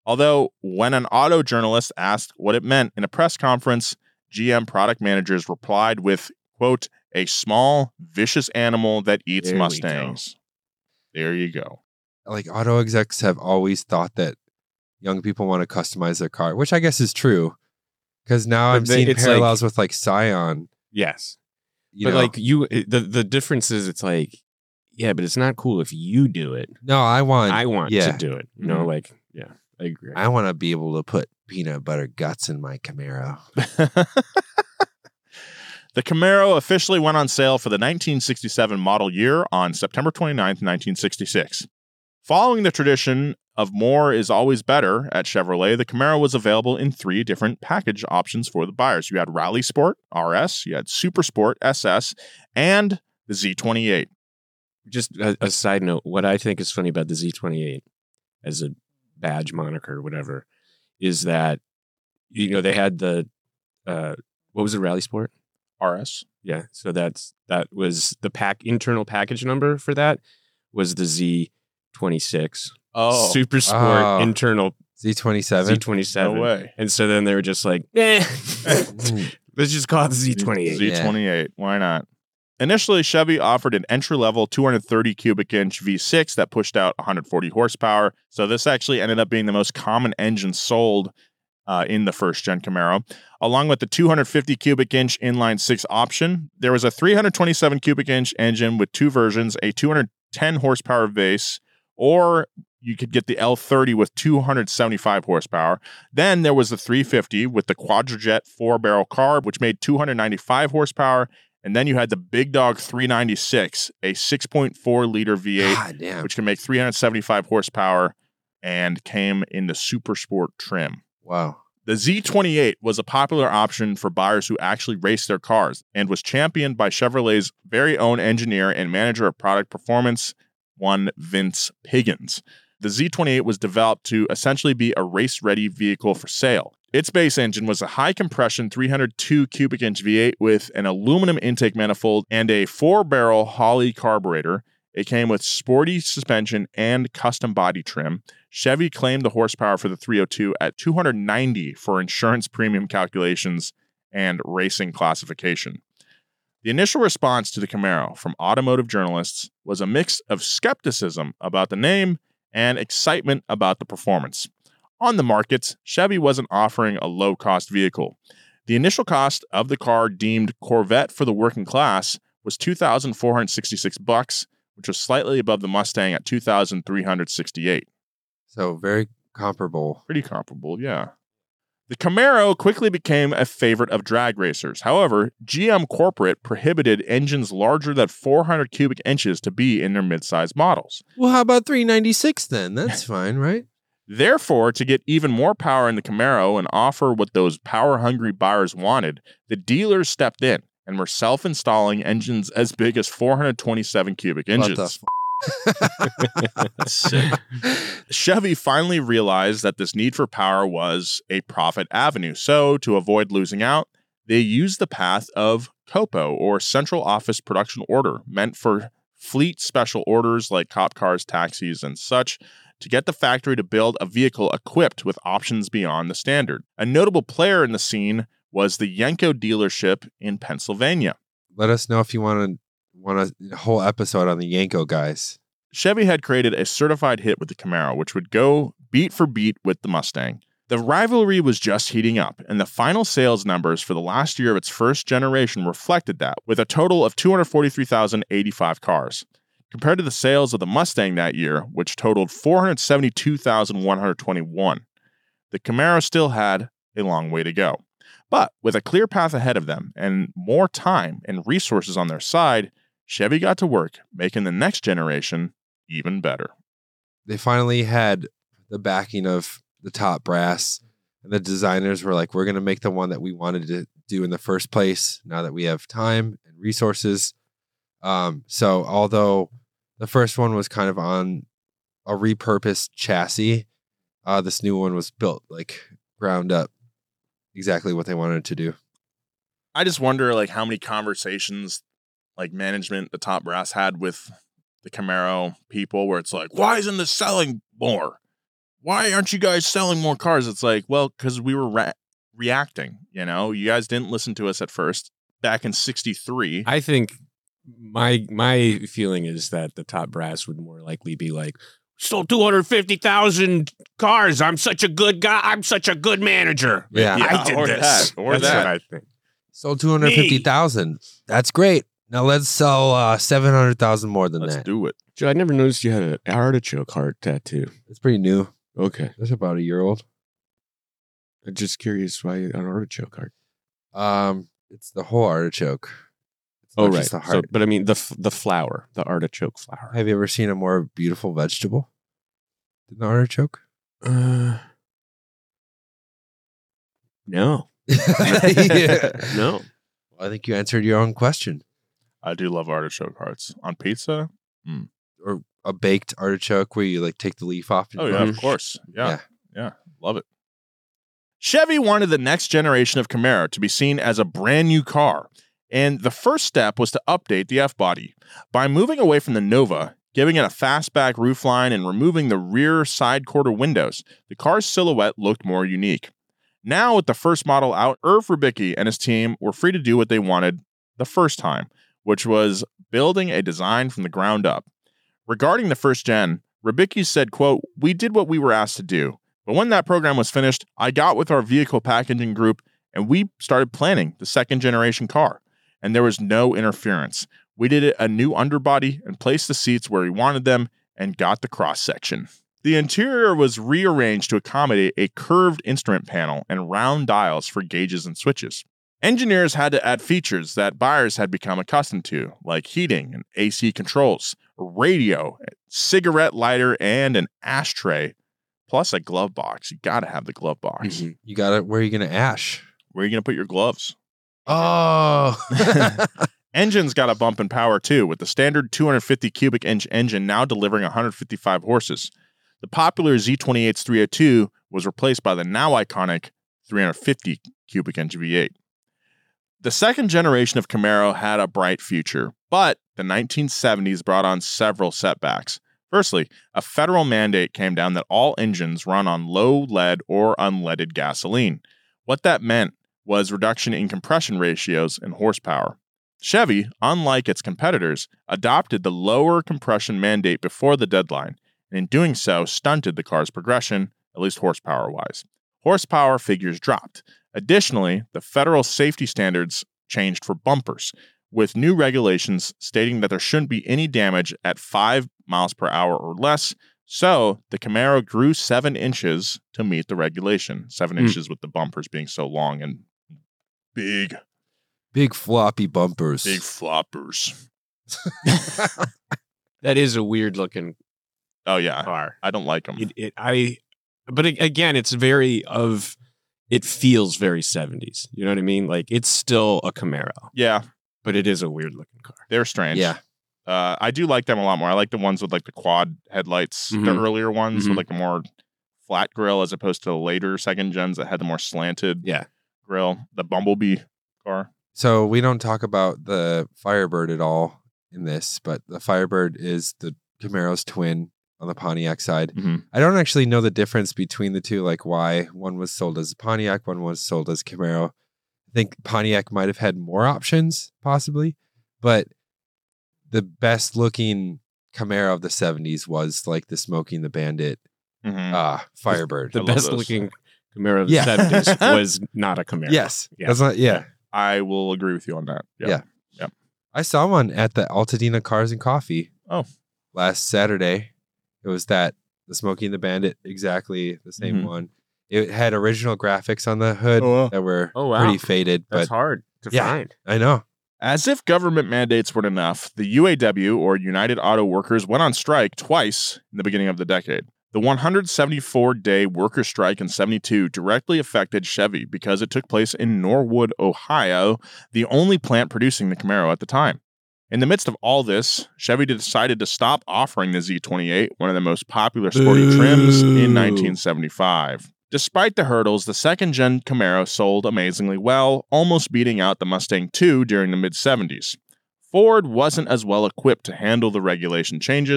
Although, when an auto journalist asked what it meant in a press conference, G M product managers replied with, quote, a small, vicious animal that eats There we Mustangs. There you go. Like auto execs have always thought that young people want to customize their car, which I guess is true. Because now But I'm they- seeing it's parallels like- with like Scion. Yes. You but know? like you, the, the difference is it's like, yeah, but it's not cool if you do it. no, I want. I want yeah. to do it. You know, Mhm. like, yeah, I agree. I want to be able to put peanut butter guts in my Camaro. The Camaro officially went on sale for the nineteen sixty-seven model year on September twenty-ninth, nineteen sixty-six. Following the tradition of more is always better at Chevrolet, the Camaro was available in three different package options for the buyers. You had Rally Sport, R S, you had Super Sport, S S, and the Z twenty-eight. Just a, a side note, what I think is funny about the Z twenty-eight as a badge moniker or whatever is that, you know, they had the, uh, what was it, Rally Sport? R S. Yeah. So that's, that was the pack internal package number for that was the Z twenty-six. Oh, Super Sport Oh. internal Z twenty-seven. Z twenty-seven. no way. And so then they were just like, eh, let's just call it the Z twenty-eight. Z twenty-eight. Why not? Initially, Chevy offered an entry-level two hundred thirty cubic inch V six that pushed out one hundred forty horsepower. So this actually ended up being the most common engine sold uh, in the first-gen Camaro. Along with the two hundred fifty cubic inch inline six option, there was a three hundred twenty-seven cubic inch engine with two versions, a two hundred ten horsepower base, or you could get the L thirty with two hundred seventy-five horsepower. Then there was the three fifty with the Quadrajet four-barrel carb, which made two hundred ninety-five horsepower. And then you had the Big Dog three ninety-six, a six point four liter V eight, God damn. which can make three hundred seventy-five horsepower and came in the Super Sport trim. Wow. The Z twenty-eight was a popular option for buyers who actually raced their cars and was championed by Chevrolet's very own engineer and manager of product performance, one Vince Piggins. The Z twenty-eight was developed to essentially be a race-ready vehicle for sale. Its base engine was a high-compression three hundred two cubic inch V eight with an aluminum intake manifold and a four-barrel Holley carburetor. It came with sporty suspension and custom body trim. Chevy claimed the horsepower for the three oh two at two hundred ninety for insurance premium calculations and racing classification. The initial response to the Camaro from automotive journalists was a mix of skepticism about the name and excitement about the performance. On the markets, Chevy wasn't offering a low-cost vehicle. The initial cost of the car deemed Corvette for the working class was two thousand four hundred sixty-six bucks, which was slightly above the Mustang at two thousand three hundred sixty-eight. So very comparable. Pretty comparable, yeah. The Camaro quickly became a favorite of drag racers. However, G M Corporate prohibited engines larger than four hundred cubic inches to be in their midsize models. Well, how about three ninety-six then? That's fine, right? Therefore, to get even more power in the Camaro and offer what those power-hungry buyers wanted, the dealers stepped in and were self-installing engines as big as four hundred twenty-seven cubic inches. What the Sick. Chevy finally realized that this need for power was a profit avenue. So, to avoid losing out, they used the path of COPO, or Central Office Production Order, meant for fleet special orders like cop cars, taxis, and such, to get the factory to build a vehicle equipped with options beyond the standard. A notable player in the scene was the Yenko dealership in Pennsylvania. Let us know if you want to want a whole episode on the Yenko guys. Chevy had created a certified hit with the Camaro, which would go beat for beat with the Mustang. The rivalry was just heating up, and the final sales numbers for the last year of its first generation reflected that, with a total of two hundred forty-three thousand eighty-five cars. Compared to the sales of the Mustang that year, which totaled four hundred seventy-two thousand one hundred twenty-one, the Camaro still had a long way to go. But with a clear path ahead of them and more time and resources on their side, Chevy got to work making the next generation even better. They finally had the backing of the top brass, and the designers were like, we're going to make the one that we wanted to do in the first place now that we have time and resources. Um, so although the first one was kind of on a repurposed chassis, uh, this new one was built like ground up, exactly what they wanted to do. I just wonder like how many conversations like management, the top brass had with the Camaro people where it's like, why isn't this selling more? why aren't you guys selling more cars? It's like, well, because we were re- reacting. You know, you guys didn't listen to us at first. Back in sixty-three. I think my my feeling is that the top brass would more likely be like, sold two hundred fifty thousand cars. I'm such a good guy. I'm such a good manager. Yeah. I did or this. that, or That's that. what I think. Sold two hundred fifty thousand. That's great. Now let's sell uh, seven hundred thousand more than Let's that. do it. Joe, I never noticed you had an artichoke heart tattoo. It's pretty new. Okay. That's about a year old. I'm just curious why an artichoke heart. Um, it's the whole artichoke. It's Oh, not right. just the So, heart. but I mean, the f- the flower, the artichoke flower. Have you ever seen a more beautiful vegetable than the artichoke? Uh, no. Yeah. No. Well, I think you answered your own question. I do love artichoke hearts on pizza. Or a baked artichoke where you like take the leaf off. and Oh, yeah, put- of course. Yeah. Yeah. Yeah. Love it. Chevy wanted the next generation of Camaro to be seen as a brand new car. And the first step was to update the F-body. By moving away from the Nova, giving it a fastback roofline, and removing the rear side quarter windows, the car's silhouette looked more unique. Now, with the first model out, Irv Rubicki and his team were free to do what they wanted the first time, which was building a design from the ground up. Regarding the first gen, Rubicki said, quote, "We did what we were asked to do. But when that program was finished, I got with our vehicle packaging group and we started planning the second generation car. And there was no interference. We did a new underbody and placed the seats where we wanted them and got the cross section. The interior was rearranged to accommodate a curved instrument panel and round dials for gauges and switches. Engineers had to add features that buyers had become accustomed to, like heating and A C controls, a radio, a cigarette lighter, and an ashtray, plus a glove box. You got to have the glove box. Mm-hmm. You got it. Where are you going to ash? Where are you going to put your gloves? Oh. Engine's got a bump in power too, with the standard two hundred fifty cubic inch engine now delivering one hundred fifty-five horses. The popular Z twenty-eight's three oh two was replaced by the now iconic three hundred fifty cubic inch V eight. The second generation of Camaro had a bright future, but the nineteen seventies brought on several setbacks. Firstly, a federal mandate came down that all engines run on low lead or unleaded gasoline. What that meant was reduction in compression ratios and horsepower. Chevy, unlike its competitors, adopted the lower compression mandate before the deadline, and in doing so, stunted the car's progression, at least horsepower-wise. Horsepower figures dropped. Additionally, the federal safety standards changed for bumpers, with new regulations stating that there shouldn't be any damage at five miles per hour or less, so the Camaro grew seven inches to meet the regulation. Seven Mm. inches with the bumpers being so long and big, Big floppy bumpers. big floppers. That is a weird looking Oh, yeah. car. I don't like them. It, it, I, but a- again, it's very of, it feels very seventies. You know what I mean? Like it's still a Camaro, Yeah, but it is a weird looking car. they're strange. Yeah. Uh, I do like them a lot more. I like the ones with like the quad headlights, the Mhm. earlier ones Mhm. with like a more flat grill as opposed to the later second gens that had the more slanted Yeah. grill. The Bumblebee car. So we don't talk about the Firebird at all in this, but the Firebird is the Camaro's twin on the Pontiac side. Mhm. I don't actually know the difference between the two, like why one was sold as Pontiac, one was sold as Camaro. I think Pontiac might have had more options, possibly, but the best looking Camaro of the seventies was like the Smoking the Bandit Mhm. uh, Firebird. The I love best those. looking Camaro of the Yeah. seventies was not a Camaro. yes. Yeah. That's not, yeah. I will agree with you on that. Yeah. I saw one at the Altadena Cars and Coffee. Oh. Last Saturday. It was that, the Smoking the Bandit, exactly the same Mhm. one. It had original graphics on the hood Oh, wow. that were Oh, wow. pretty faded, That's but hard to Yeah. find. I know. As if government mandates weren't enough, the U A W, or United Auto Workers, went on strike twice in the beginning of the decade. The one hundred seventy-four day worker strike in seventy-two directly affected Chevy because it took place in Norwood, Ohio, the only plant producing the Camaro at the time. In the midst of all this, Chevy decided to stop offering the Z twenty-eight, one of the most popular sporty trims, in nineteen seventy-five. Despite the hurdles, the second-gen Camaro sold amazingly well, almost beating out the Mustang two during the mid-seventies. Ford wasn't as well equipped to handle the regulation changes,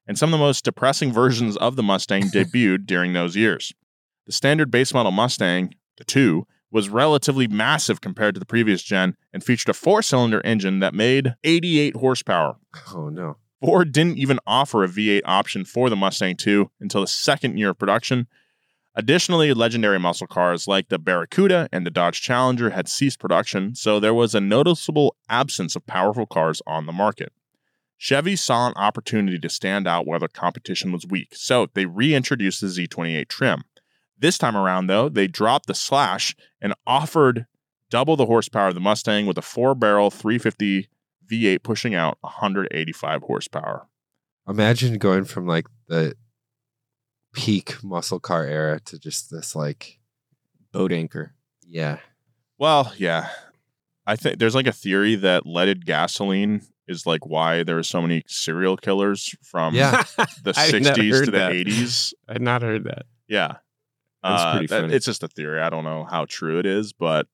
and some of the most depressing versions of the Mustang debuted during those years. The standard base model Mustang, the two, was relatively massive compared to the previous gen and featured a four-cylinder engine that made eighty-eight horsepower. Oh, no. Ford didn't even offer a V eight option for the Mustang two until the second year of production. Additionally, legendary muscle cars like the Barracuda and the Dodge Challenger had ceased production, so there was a noticeable absence of powerful cars on the market. Chevy saw an opportunity to stand out where the competition was weak, so they reintroduced the Z twenty-eight trim. This time around, though, they dropped the slash and offered double the horsepower of the Mustang with a four-barrel three fifty V eight pushing out one hundred eighty-five horsepower. Imagine going from like the peak muscle car era to just this like Boat anchor. yeah. Well, yeah. I think there's like a theory that leaded gasoline is like why there are so many serial killers from Yeah. the I had not sixties to heard the that. eighties. I had not heard that. Yeah. That's Uh, pretty that- funny. It's just a theory. I don't know how true it is, but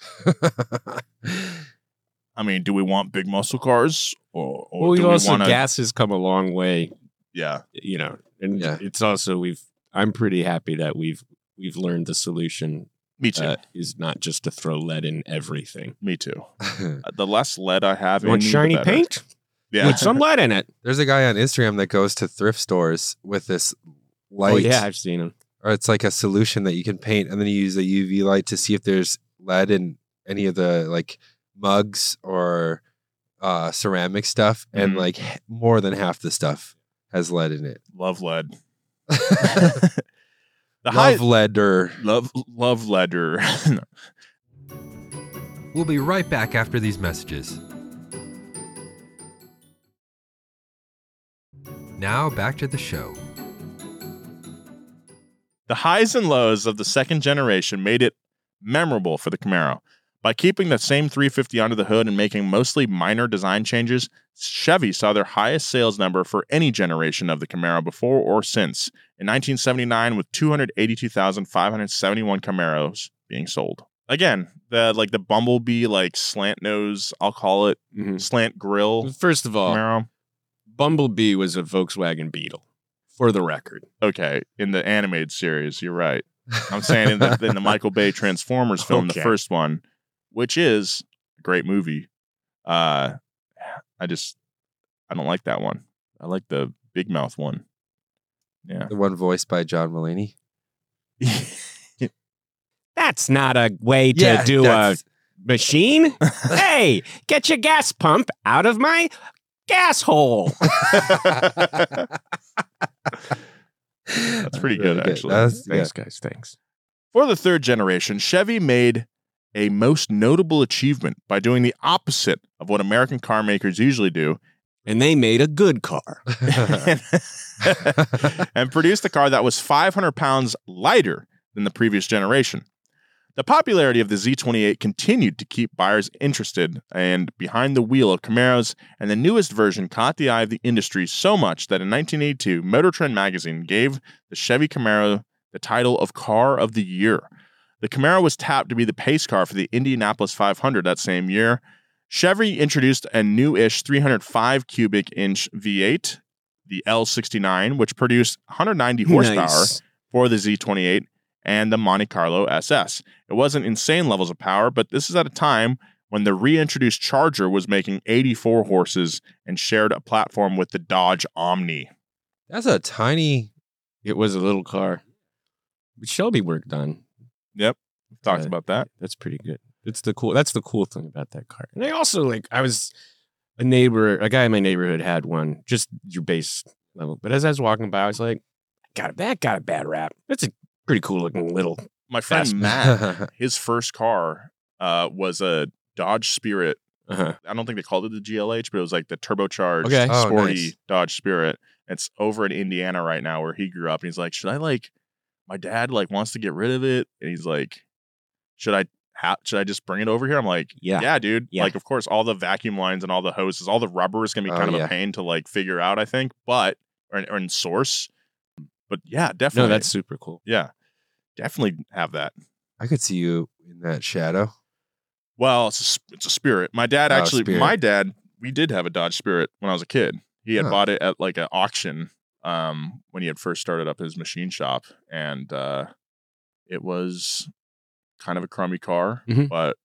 I mean, do we want big muscle cars? Or, or Well, we do we also want to? gas has come a long way, Yeah. you know, and Yeah. it's also we've. I'm pretty happy that we've we've learned the solution Me too. uh, is not just to throw lead in everything. Me too. Uh, The less lead I have You want in me, the shiny better. paint? Yeah. With some lead in it. There's a guy on Instagram that goes to thrift stores with this light. Oh yeah, I've seen him. Or it's like a solution that you can paint, and then you use a U V light to see if there's lead in any of the like mugs or uh, ceramic stuff, and Mhm. like h- more than half the stuff has lead in it. Love lead. the high Love lead or love love leader. We'll be right back after these messages. Now back to the show. The highs and lows of the second generation made it memorable for the Camaro. By keeping the same three fifty under the hood and making mostly minor design changes, Chevy saw their highest sales number for any generation of the Camaro before or since, in nineteen seventy-nine with two hundred eighty-two thousand five hundred seventy-one Camaros being sold. Again, the like the Bumblebee like slant nose, I'll call it, Mhm. slant grill First of all, Camaro. Bumblebee was a Volkswagen Beetle, for the record. Okay, in the animated series, you're right. I'm saying in the, in the Michael Bay Transformers film, Okay. the first one, which is a great movie. Uh, I just, I don't like that one. I like the Big Mouth one. Yeah. the one voiced by John Mulaney. That's not a way to Yeah, do a that's- machine. Hey, get your gas pump out of my gas hole. That's pretty good, actually. That's, Thanks, guys. Thanks. For the third generation, Chevy made a most notable achievement by doing the opposite of what American car makers usually do And they made a good car. yeah. and produced a car that was five hundred pounds lighter than the previous generation. The popularity of the Z twenty-eight continued to keep buyers interested and behind the wheel of Camaros, and the newest version caught the eye of the industry so much that in nineteen eighty-two, Motor Trend magazine gave the Chevy Camaro the title of Car of the Year. The Camaro was tapped to be the pace car for the Indianapolis five hundred that same year. Chevy introduced a new-ish three hundred five cubic inch V eight, the L sixty-nine, which produced one hundred ninety horsepower Nice. for the Z twenty-eight, and the Monte Carlo S S. It wasn't insane levels of power, but this is at a time when the reintroduced Charger was making eighty-four horses and shared a platform with the Dodge Omni. That's a tiny. It was a little car. But Shelby worked on. Yep, we've talked Yeah. about that. That's pretty good. It's the cool. That's the cool thing about that car. And I also like. I was a neighbor. A guy in my neighborhood had one. Just your base level. But as I was walking by, I was like, "Got that got a bad rap. That's a pretty cool looking little." My friend Fast- Matt, his first car uh, was a Dodge Spirit. Uh-huh. I don't think they called it the G L H, but it was like the turbocharged, Okay. Oh, sporty nice. Dodge Spirit. It's over in Indiana right now where he grew up. And he's like, should I like, my dad like wants to get rid of it. And he's like, should I ha- should I just bring it over here? I'm like, Yeah. yeah, dude. Yeah. Like, of course, all the vacuum lines and all the hoses, all the rubber is going to be Oh, kind of yeah. a pain to like figure out, I think, but, or, or in source. But yeah, definitely. No, that's super cool. yeah, definitely have that. I could see you in that shadow. Well, it's a, sp- it's a Spirit. My dad Oh, actually, Spirit. my dad, we did have a Dodge Spirit when I was a kid. He had Huh. bought it at like an auction um, when he had first started up his machine shop, and uh, it was kind of a crummy car, Mhm. but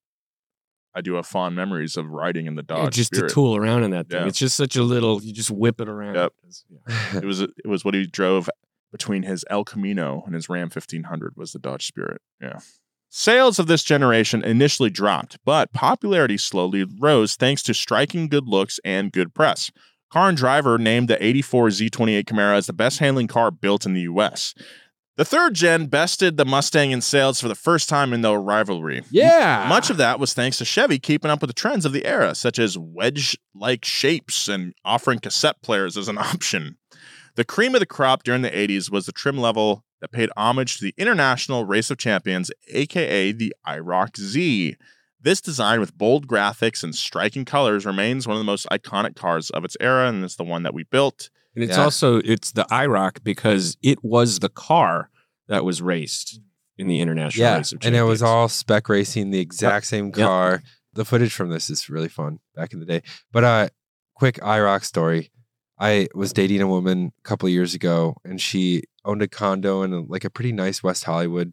I do have fond memories of riding in the Dodge Yeah, just Spirit. to tool around in that thing. Yeah. It's just such a little. You just whip it around. Yep. Yeah. It was it was what he drove between his El Camino and his Ram fifteen hundred was the Dodge Spirit. Yeah. Sales of this generation initially dropped, but popularity slowly rose thanks to striking good looks and good press. Car and Driver named the eighty-four Z twenty-eight Camaro as the best handling car built in the U S. The third gen bested the Mustang in sales for the first time in the rivalry. Yeah. Much of that was thanks to Chevy keeping up with the trends of the era, such as wedge-like shapes and offering cassette players as an option. The cream of the crop during the eighties was the trim level that paid homage to the International Race of Champions, aka the I R O C Z. This design with bold graphics and striking colors remains one of the most iconic cars of its era, and it's the one that we built. And it's Yeah. also it's the I R O C because it was the car that was raced in the International Yeah, Race of and it was Champions. all spec racing, the exact same car. The footage from this is really fun back in the day. But uh, quick I R O C story. I was dating a woman a couple of years ago, and she owned a condo in a, like a pretty nice West Hollywood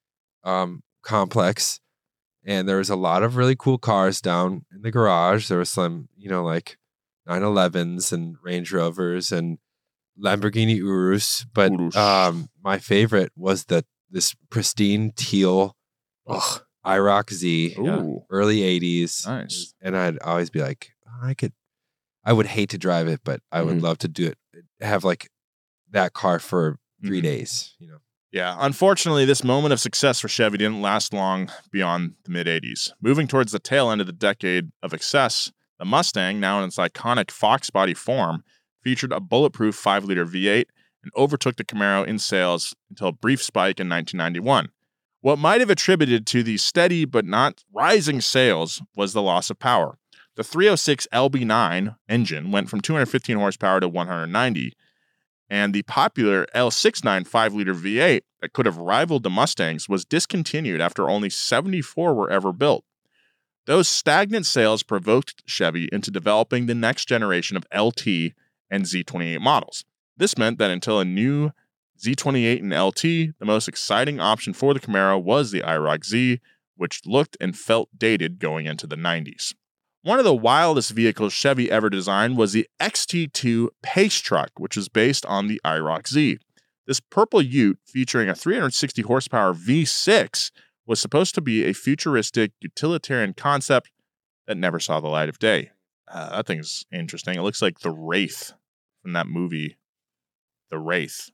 um, complex. And there was a lot of really cool cars down in the garage. There was some, you know, like nine elevens and Range Rovers and Lamborghini Urus. But Urus. um, my favorite was the this pristine teal Ugh. I R O C Z, Ooh, early eighties. nice. And I'd always be like, oh, I could, I would hate to drive it, but I would Mhm. love to do it. Have like that car for three Mhm. days, you know. Yeah, unfortunately, this moment of success for Chevy didn't last long beyond the mid-eighties. Moving towards the tail end of the decade of excess, the Mustang, now in its iconic Fox body form, featured a bulletproof five liter V eight and overtook the Camaro in sales until a brief spike in nineteen ninety-one. What might have attributed to the steady but not rising sales was the loss of power. The three oh six L B nine engine went from two hundred fifteen horsepower to one hundred ninety, and the popular L sixty-nine five liter V eight that could have rivaled the Mustangs was discontinued after only seventy-four were ever built. Those stagnant sales provoked Chevy into developing the next generation of L T and Z twenty-eight models. This meant that until a new Z twenty-eight and L T, the most exciting option for the Camaro was the I R O C Z, which looked and felt dated going into the nineties. One of the wildest vehicles Chevy ever designed was the X T two Pace Truck, which was based on the I R O C Z. This purple ute, featuring a three hundred sixty horsepower V six, was supposed to be a futuristic utilitarian concept that never saw the light of day. Uh, that thing's interesting. It looks like the Wraith from that movie, The Wraith.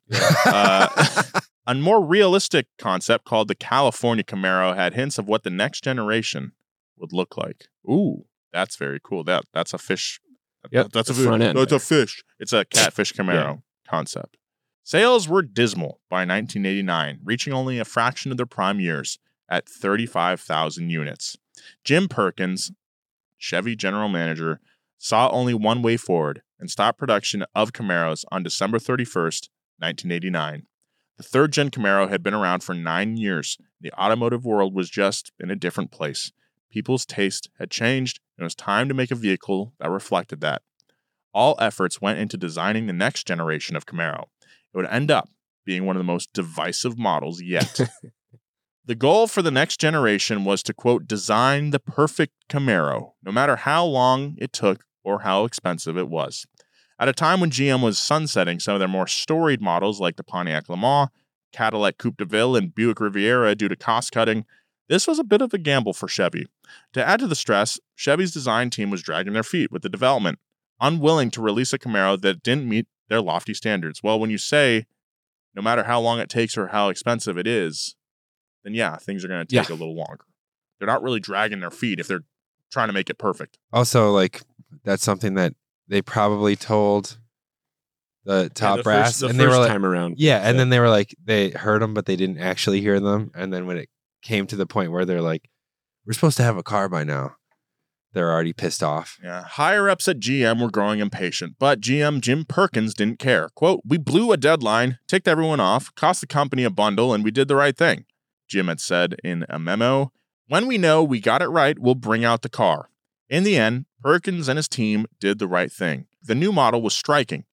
Uh, a more realistic concept called the California Camaro had hints of what the next generation would look like. Ooh, that's very cool. That that's a fish. Yep, that's a the front fish. end No, it's there. a fish. It's a catfish Camaro concept. Sales were dismal by nineteen eighty-nine, reaching only a fraction of their prime years at thirty-five thousand units. Jim Perkins, Chevy general manager, saw only one way forward and stopped production of Camaros on December thirty-first, nineteen eighty-nine. The third-gen Camaro had been around for nine years. The automotive world was just in a different place. People's taste had changed, and it was time to make a vehicle that reflected that. All efforts went into designing the next generation of Camaro. It would end up being one of the most divisive models yet. The goal for the next generation was to, quote, design the perfect Camaro, no matter how long it took or how expensive it was. At a time when G M was sunsetting some of their more storied models like the Pontiac Le Mans, Cadillac Coupe de Ville, and Buick Riviera due to cost cutting, this was a bit of a gamble for Chevy. To add to the stress, Chevy's design team was dragging their feet with the development, unwilling to release a Camaro that didn't meet their lofty standards. Well, when you say, no matter how long it takes or how expensive it is, then yeah, things are going to take Yeah. a little longer. They're not really dragging their feet if they're trying to make it perfect. Also, like that's something that they probably told the top the brass, first, the and they first were like, time around. yeah, and then they were like, they heard them, but they didn't actually hear them. And then when it came to the point where they're like, we're supposed to have a car by now, they're already pissed off. Yeah, higher ups at G M were growing impatient, but G M Jim Perkins didn't care. Quote, we blew a deadline, ticked everyone off, cost the company a bundle, and we did the right thing. Jim had said in a memo, when we know we got it right, we'll bring out the car. In the end, Perkins and his team did the right thing. The new model was striking,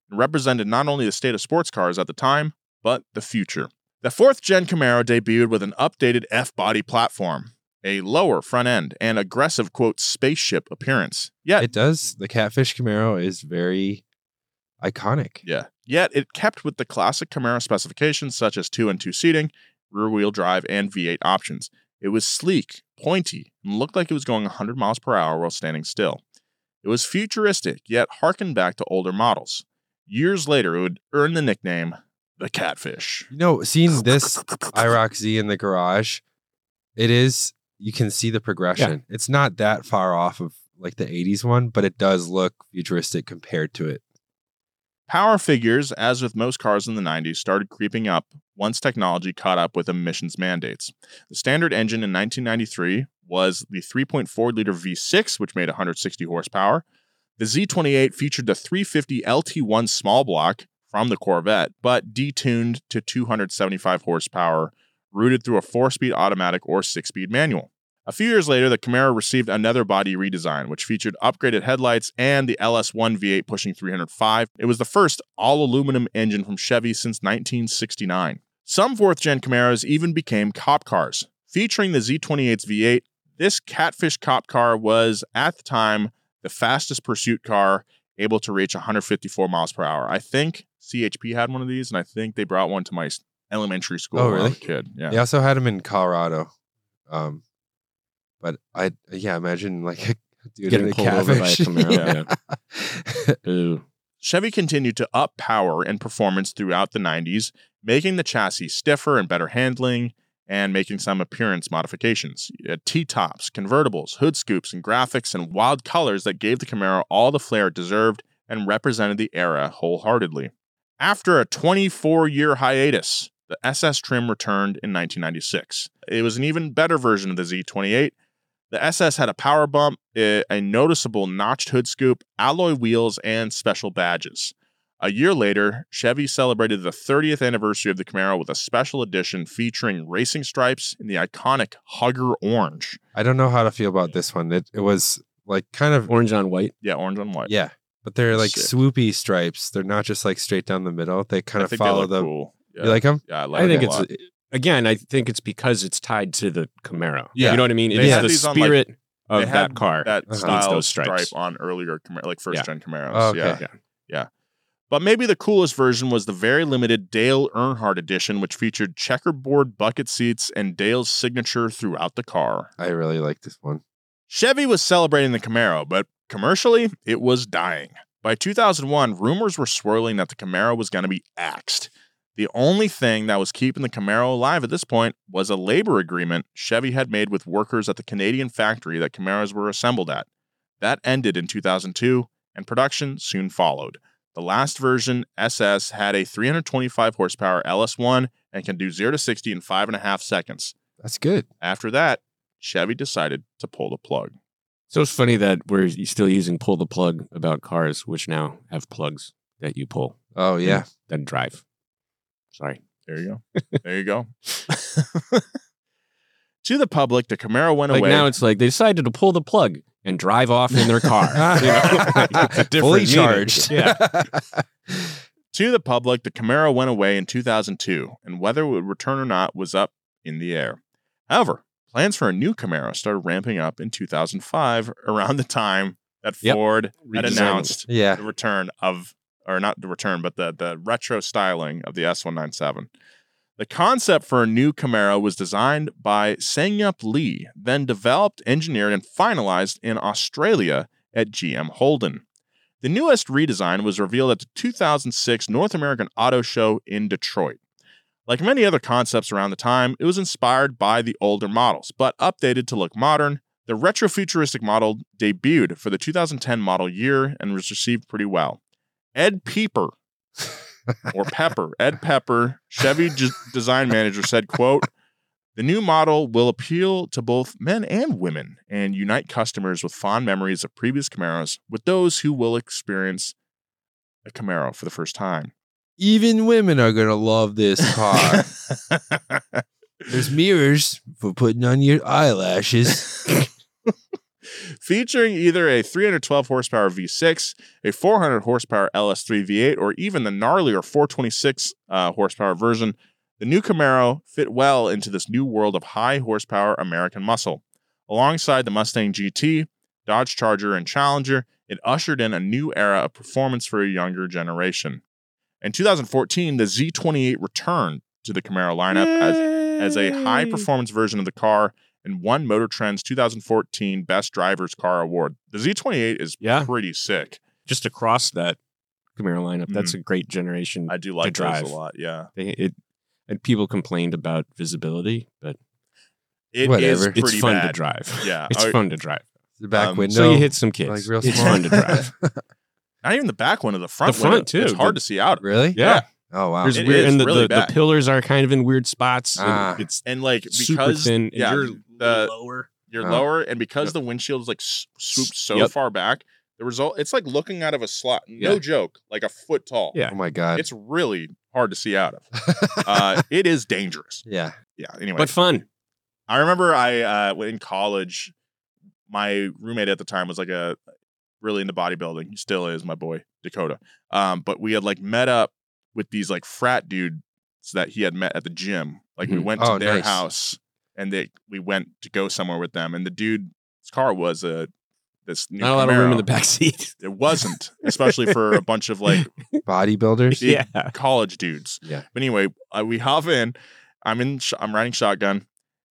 and represented not only the state of sports cars at the time, but the future. The fourth-gen Camaro debuted with an updated F-body platform, a lower front end, and aggressive, quote, spaceship appearance. Yet, It does. The Catfish Camaro is very iconic. yeah, yet it kept with the classic Camaro specifications such as two and two seating, rear-wheel drive, and V eight options. It was sleek, pointy, and looked like it was going one hundred miles per hour while standing still. It was futuristic, yet harkened back to older models. Years later, it would earn the nickname the Catfish. You know, seeing this I ROC Z in the garage, it is, you can see the progression. It's not that far off of like the eighties one, but it does look futuristic compared to it. Power figures, as with most cars in the nineties, started creeping up once technology caught up with emissions mandates. The standard engine in nineteen ninety-three was the three point four liter V six, which made one hundred sixty horsepower. The Z twenty-eight featured the three fifty L T one small block from the Corvette, but detuned to two hundred seventy-five horsepower, routed through a four-speed automatic or six-speed manual. A few years later, the Camaro received another body redesign, which featured upgraded headlights and the L S one V eight pushing three hundred five. It was the first all-aluminum engine from Chevy since nineteen sixty-nine. Some fourth-gen Camaros even became cop cars. Featuring the Z twenty-eight's V eight, this Catfish cop car was, at the time, the fastest pursuit car, able to reach one hundred fifty-four miles per hour. I think C H P had one of these, and I think they brought one to my elementary school Oh, when I really? was a kid. Yeah. They also had them in Colorado. Um, but I, yeah, imagine like a dude Getting in a pulled over by a Catfish. Camaro, Yeah. Ooh. Chevy continued to up power and performance throughout the nineties, making the chassis stiffer and better handling, and making some appearance modifications. T-tops, convertibles, hood scoops, and graphics and wild colors that gave the Camaro all the flair it deserved and represented the era wholeheartedly. After a twenty-four-year hiatus, the S S trim returned in nineteen ninety-six. It was an even better version of the Z twenty-eight. The S S had a power bump, a noticeable notched hood scoop, alloy wheels, and special badges. A year later, Chevy celebrated the thirtieth anniversary of the Camaro with a special edition featuring racing stripes in the iconic Hugger Orange. I don't know how to feel about this one. It, it was like kind of, Orange on white. Yeah, orange on white. yeah, but they're like Sick. swoopy stripes. They're not just like straight down the middle. They kind I of think they follow look the. cool. Yeah. You like them? Yeah, I like I think it a it's lot. again. I think it's because it's tied to the Camaro. Yeah. You know what I mean? They It's had the these on, like- spirit They of had that car. that Uh-huh. style those stripe stripes. on earlier Camaro, like first Yeah. gen Camaros. Oh, okay. Yeah. Yeah. Yeah. But maybe the coolest version was the very limited Dale Earnhardt edition, which featured checkerboard bucket seats and Dale's signature throughout the car. I really like this one. Chevy was celebrating the Camaro, but commercially, it was dying. By two thousand one, rumors were swirling that the Camaro was going to be axed. The only thing that was keeping the Camaro alive at this point was a labor agreement Chevy had made with workers at the Canadian factory that Camaros were assembled at. That ended in two thousand two, and production soon followed. The last version, S S, had a three hundred twenty-five horsepower L S one and can do zero to sixty in five and a half seconds. That's good. After that, Chevy decided to pull the plug. So it's funny that we're still using pull the plug about cars, which now have plugs that you pull. Oh yeah. Then drive. Sorry. There you go. There you go. To the public, the Camaro went Like away. now it's like they decided to pull the plug and drive off in their car. You know? Like, it's a different Fully meaning. charged. Yeah. To the public, the Camaro went away in two thousand two, and whether it would return or not was up in the air. However, plans for a new Camaro started ramping up in two thousand five, around the time that Yep. Ford had Redesigning. announced Yeah. the return of, or not the return, but the, the retro styling of the S one ninety-seven. The concept for a new Camaro was designed by Sang-Yup Lee, then developed, engineered, and finalized in Australia at G M Holden. The newest redesign was revealed at the two thousand six North American Auto Show in Detroit. Like many other concepts around the time, it was inspired by the older models, but updated to look modern. The retrofuturistic model debuted for the two thousand ten model year and was received pretty well. Ed Pepper, or Pepper, Ed Pepper, Chevy j- design manager, said, quote, "The new model will appeal to both men and women and unite customers with fond memories of previous Camaros with those who will experience a Camaro for the first time." Even women are gonna love this car. There's mirrors for putting on your eyelashes. Featuring either a three hundred twelve horsepower V six, a four hundred horsepower L S three V eight, or even the gnarlier four twenty-six uh, horsepower version, the new Camaro fit well into this new world of high horsepower American muscle. Alongside the Mustang G T, Dodge Charger, and Challenger, it ushered in a new era of performance for a younger generation. In two thousand fourteen, the Z twenty-eight returned to the Camaro lineup as, as a high-performance version of the car and won Motor Trend's two thousand fourteen Best Driver's Car Award. The Z twenty-eight is Yeah. pretty sick. Just across that Camaro lineup, that's Mhm. a great generation. I do like to those drive. a lot, yeah. They, it, and people complained about visibility, but It is Whatever. pretty it's fun bad. to drive. Yeah. It's Uh, fun to drive. The back Um, window. So you hit some kids. like real it's small. fun to drive. Not even the back window, the front The front, window. too. It's hard The- to see out. Really? Yeah. Oh wow. There's It weird, is and the, really the, the bad. pillars are kind of in weird spots. and Ah. It's And like super because thin. And yeah, you're the lower. you're Oh. lower, and because Yep. the windshield is like s- swooped so Yep. far back, the result it's like looking out of a slot. No Yeah. joke, like a foot tall. Yeah. Oh my god. It's really hard to see out of. Uh, it is dangerous. yeah. Yeah. Anyway, But fun. I remember I uh, in college, my roommate at the time was like a really into bodybuilding. He still is, my boy Dakota. Um, but we had like met up with these like frat dudes that he had met at the gym. Like we Mhm. went to Oh, their nice. house and they we went to go somewhere with them. And the dude's car was a this new Not a lot of room in Camaro. the back seat. It wasn't, especially for a bunch of like Bodybuilders. big Yeah. college dudes. Yeah. But anyway, uh, we hop in. I'm in. Sh- I'm riding shotgun,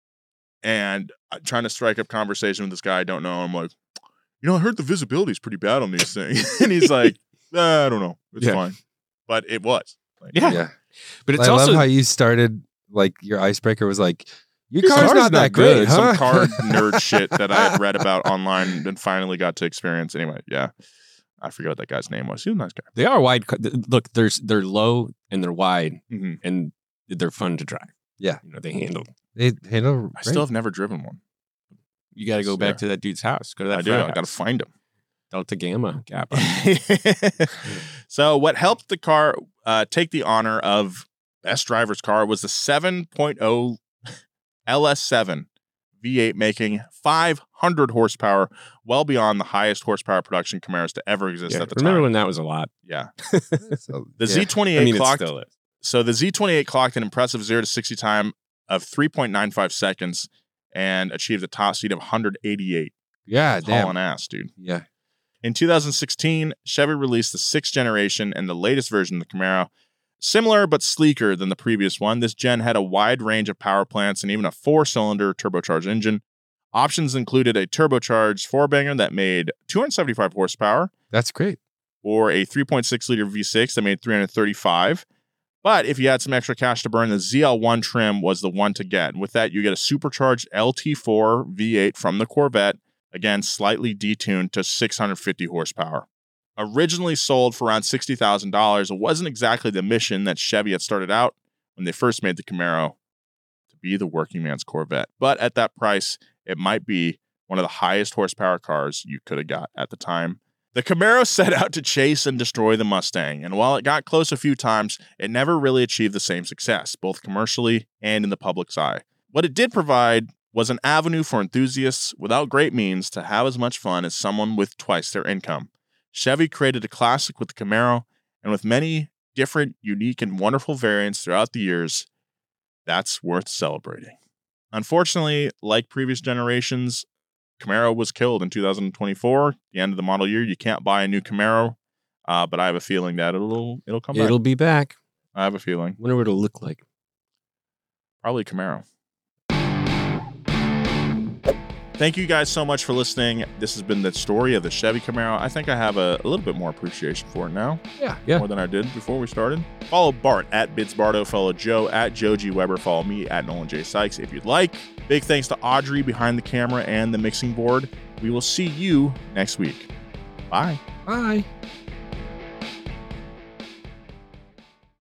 and I'm trying to strike up conversation with this guy I don't know. I'm like, you know, I heard the visibility is pretty bad on these things, and he's like, "Uh, I don't know, it's Yeah. fine, but it was. Like, Yeah. Yeah. But it's I also love how you started. Like your icebreaker was like, your This car's, not that great, good. huh? Some car nerd shit that I had read about online and finally got to experience. Anyway, yeah, I forget what that guy's name was. He was a nice guy. they are wide. ca- Look, there's they're low and they're wide hmm and they're fun to drive. Yeah. You know, they handle. They handle. I great. still have never driven one. You got to go back Yeah. to that dude's house. Go to that I do. frat I got to house. find him. Delta Gamma Kappa. So what helped the car uh, take the honor of best driver's car was the seven point oh L S seven V eight, making five hundred horsepower, well beyond the highest horsepower production Camaros to ever exist Yeah, at the remember time. when that was a lot? yeah, So, the yeah. Z twenty-eight I mean, it clocked. still is. So the Z twenty-eight clocked an impressive zero to sixty time of three point nine five seconds and achieved a top speed of one hundred eighty-eight. Yeah. Damn. Hauling ass, dude. Yeah. In two thousand sixteen, Chevy released the sixth generation and the latest version of the Camaro. Similar but sleeker than the previous one, this gen had a wide range of power plants and even a four-cylinder turbocharged engine. Options included a turbocharged four-banger that made two hundred seventy-five horsepower, That's great. or a three point six liter V six that made three hundred thirty-five. But if you had some extra cash to burn, the Z L one trim was the one to get. And with that, you get a supercharged L T four V eight from the Corvette, again, slightly detuned to six hundred fifty horsepower. Originally sold for around sixty thousand dollars, it wasn't exactly the mission that Chevy had started out when they first made the Camaro, to be the working man's Corvette. But at that price, it might be one of the highest horsepower cars you could have got at the time. The Camaro set out to chase and destroy the Mustang, and while it got close a few times, it never really achieved the same success, both commercially and in the public's eye. What it did provide was an avenue for enthusiasts without great means to have as much fun as someone with twice their income. Chevy created a classic with the Camaro, and with many different, unique, and wonderful variants throughout the years, that's worth celebrating. Unfortunately, like previous generations, Camaro was killed in two thousand twenty-four, the end of the model year. You can't buy a new Camaro, uh, but I have a feeling that it'll it'll come It'll back. be back. I have a feeling. Wonder what it'll look like. Probably Camaro. Thank you guys so much for listening. This has been the story of the Chevy Camaro. I think I have a, a little bit more appreciation for it now. Yeah. Yeah. More than I did before we started. Follow Bart at BidsBardo. Follow Joe at Joe G. Weber. Follow me at Nolan J. Sykes if you'd like. Big thanks to Audrey behind the camera and the mixing board. We will see you next week. Bye. Bye.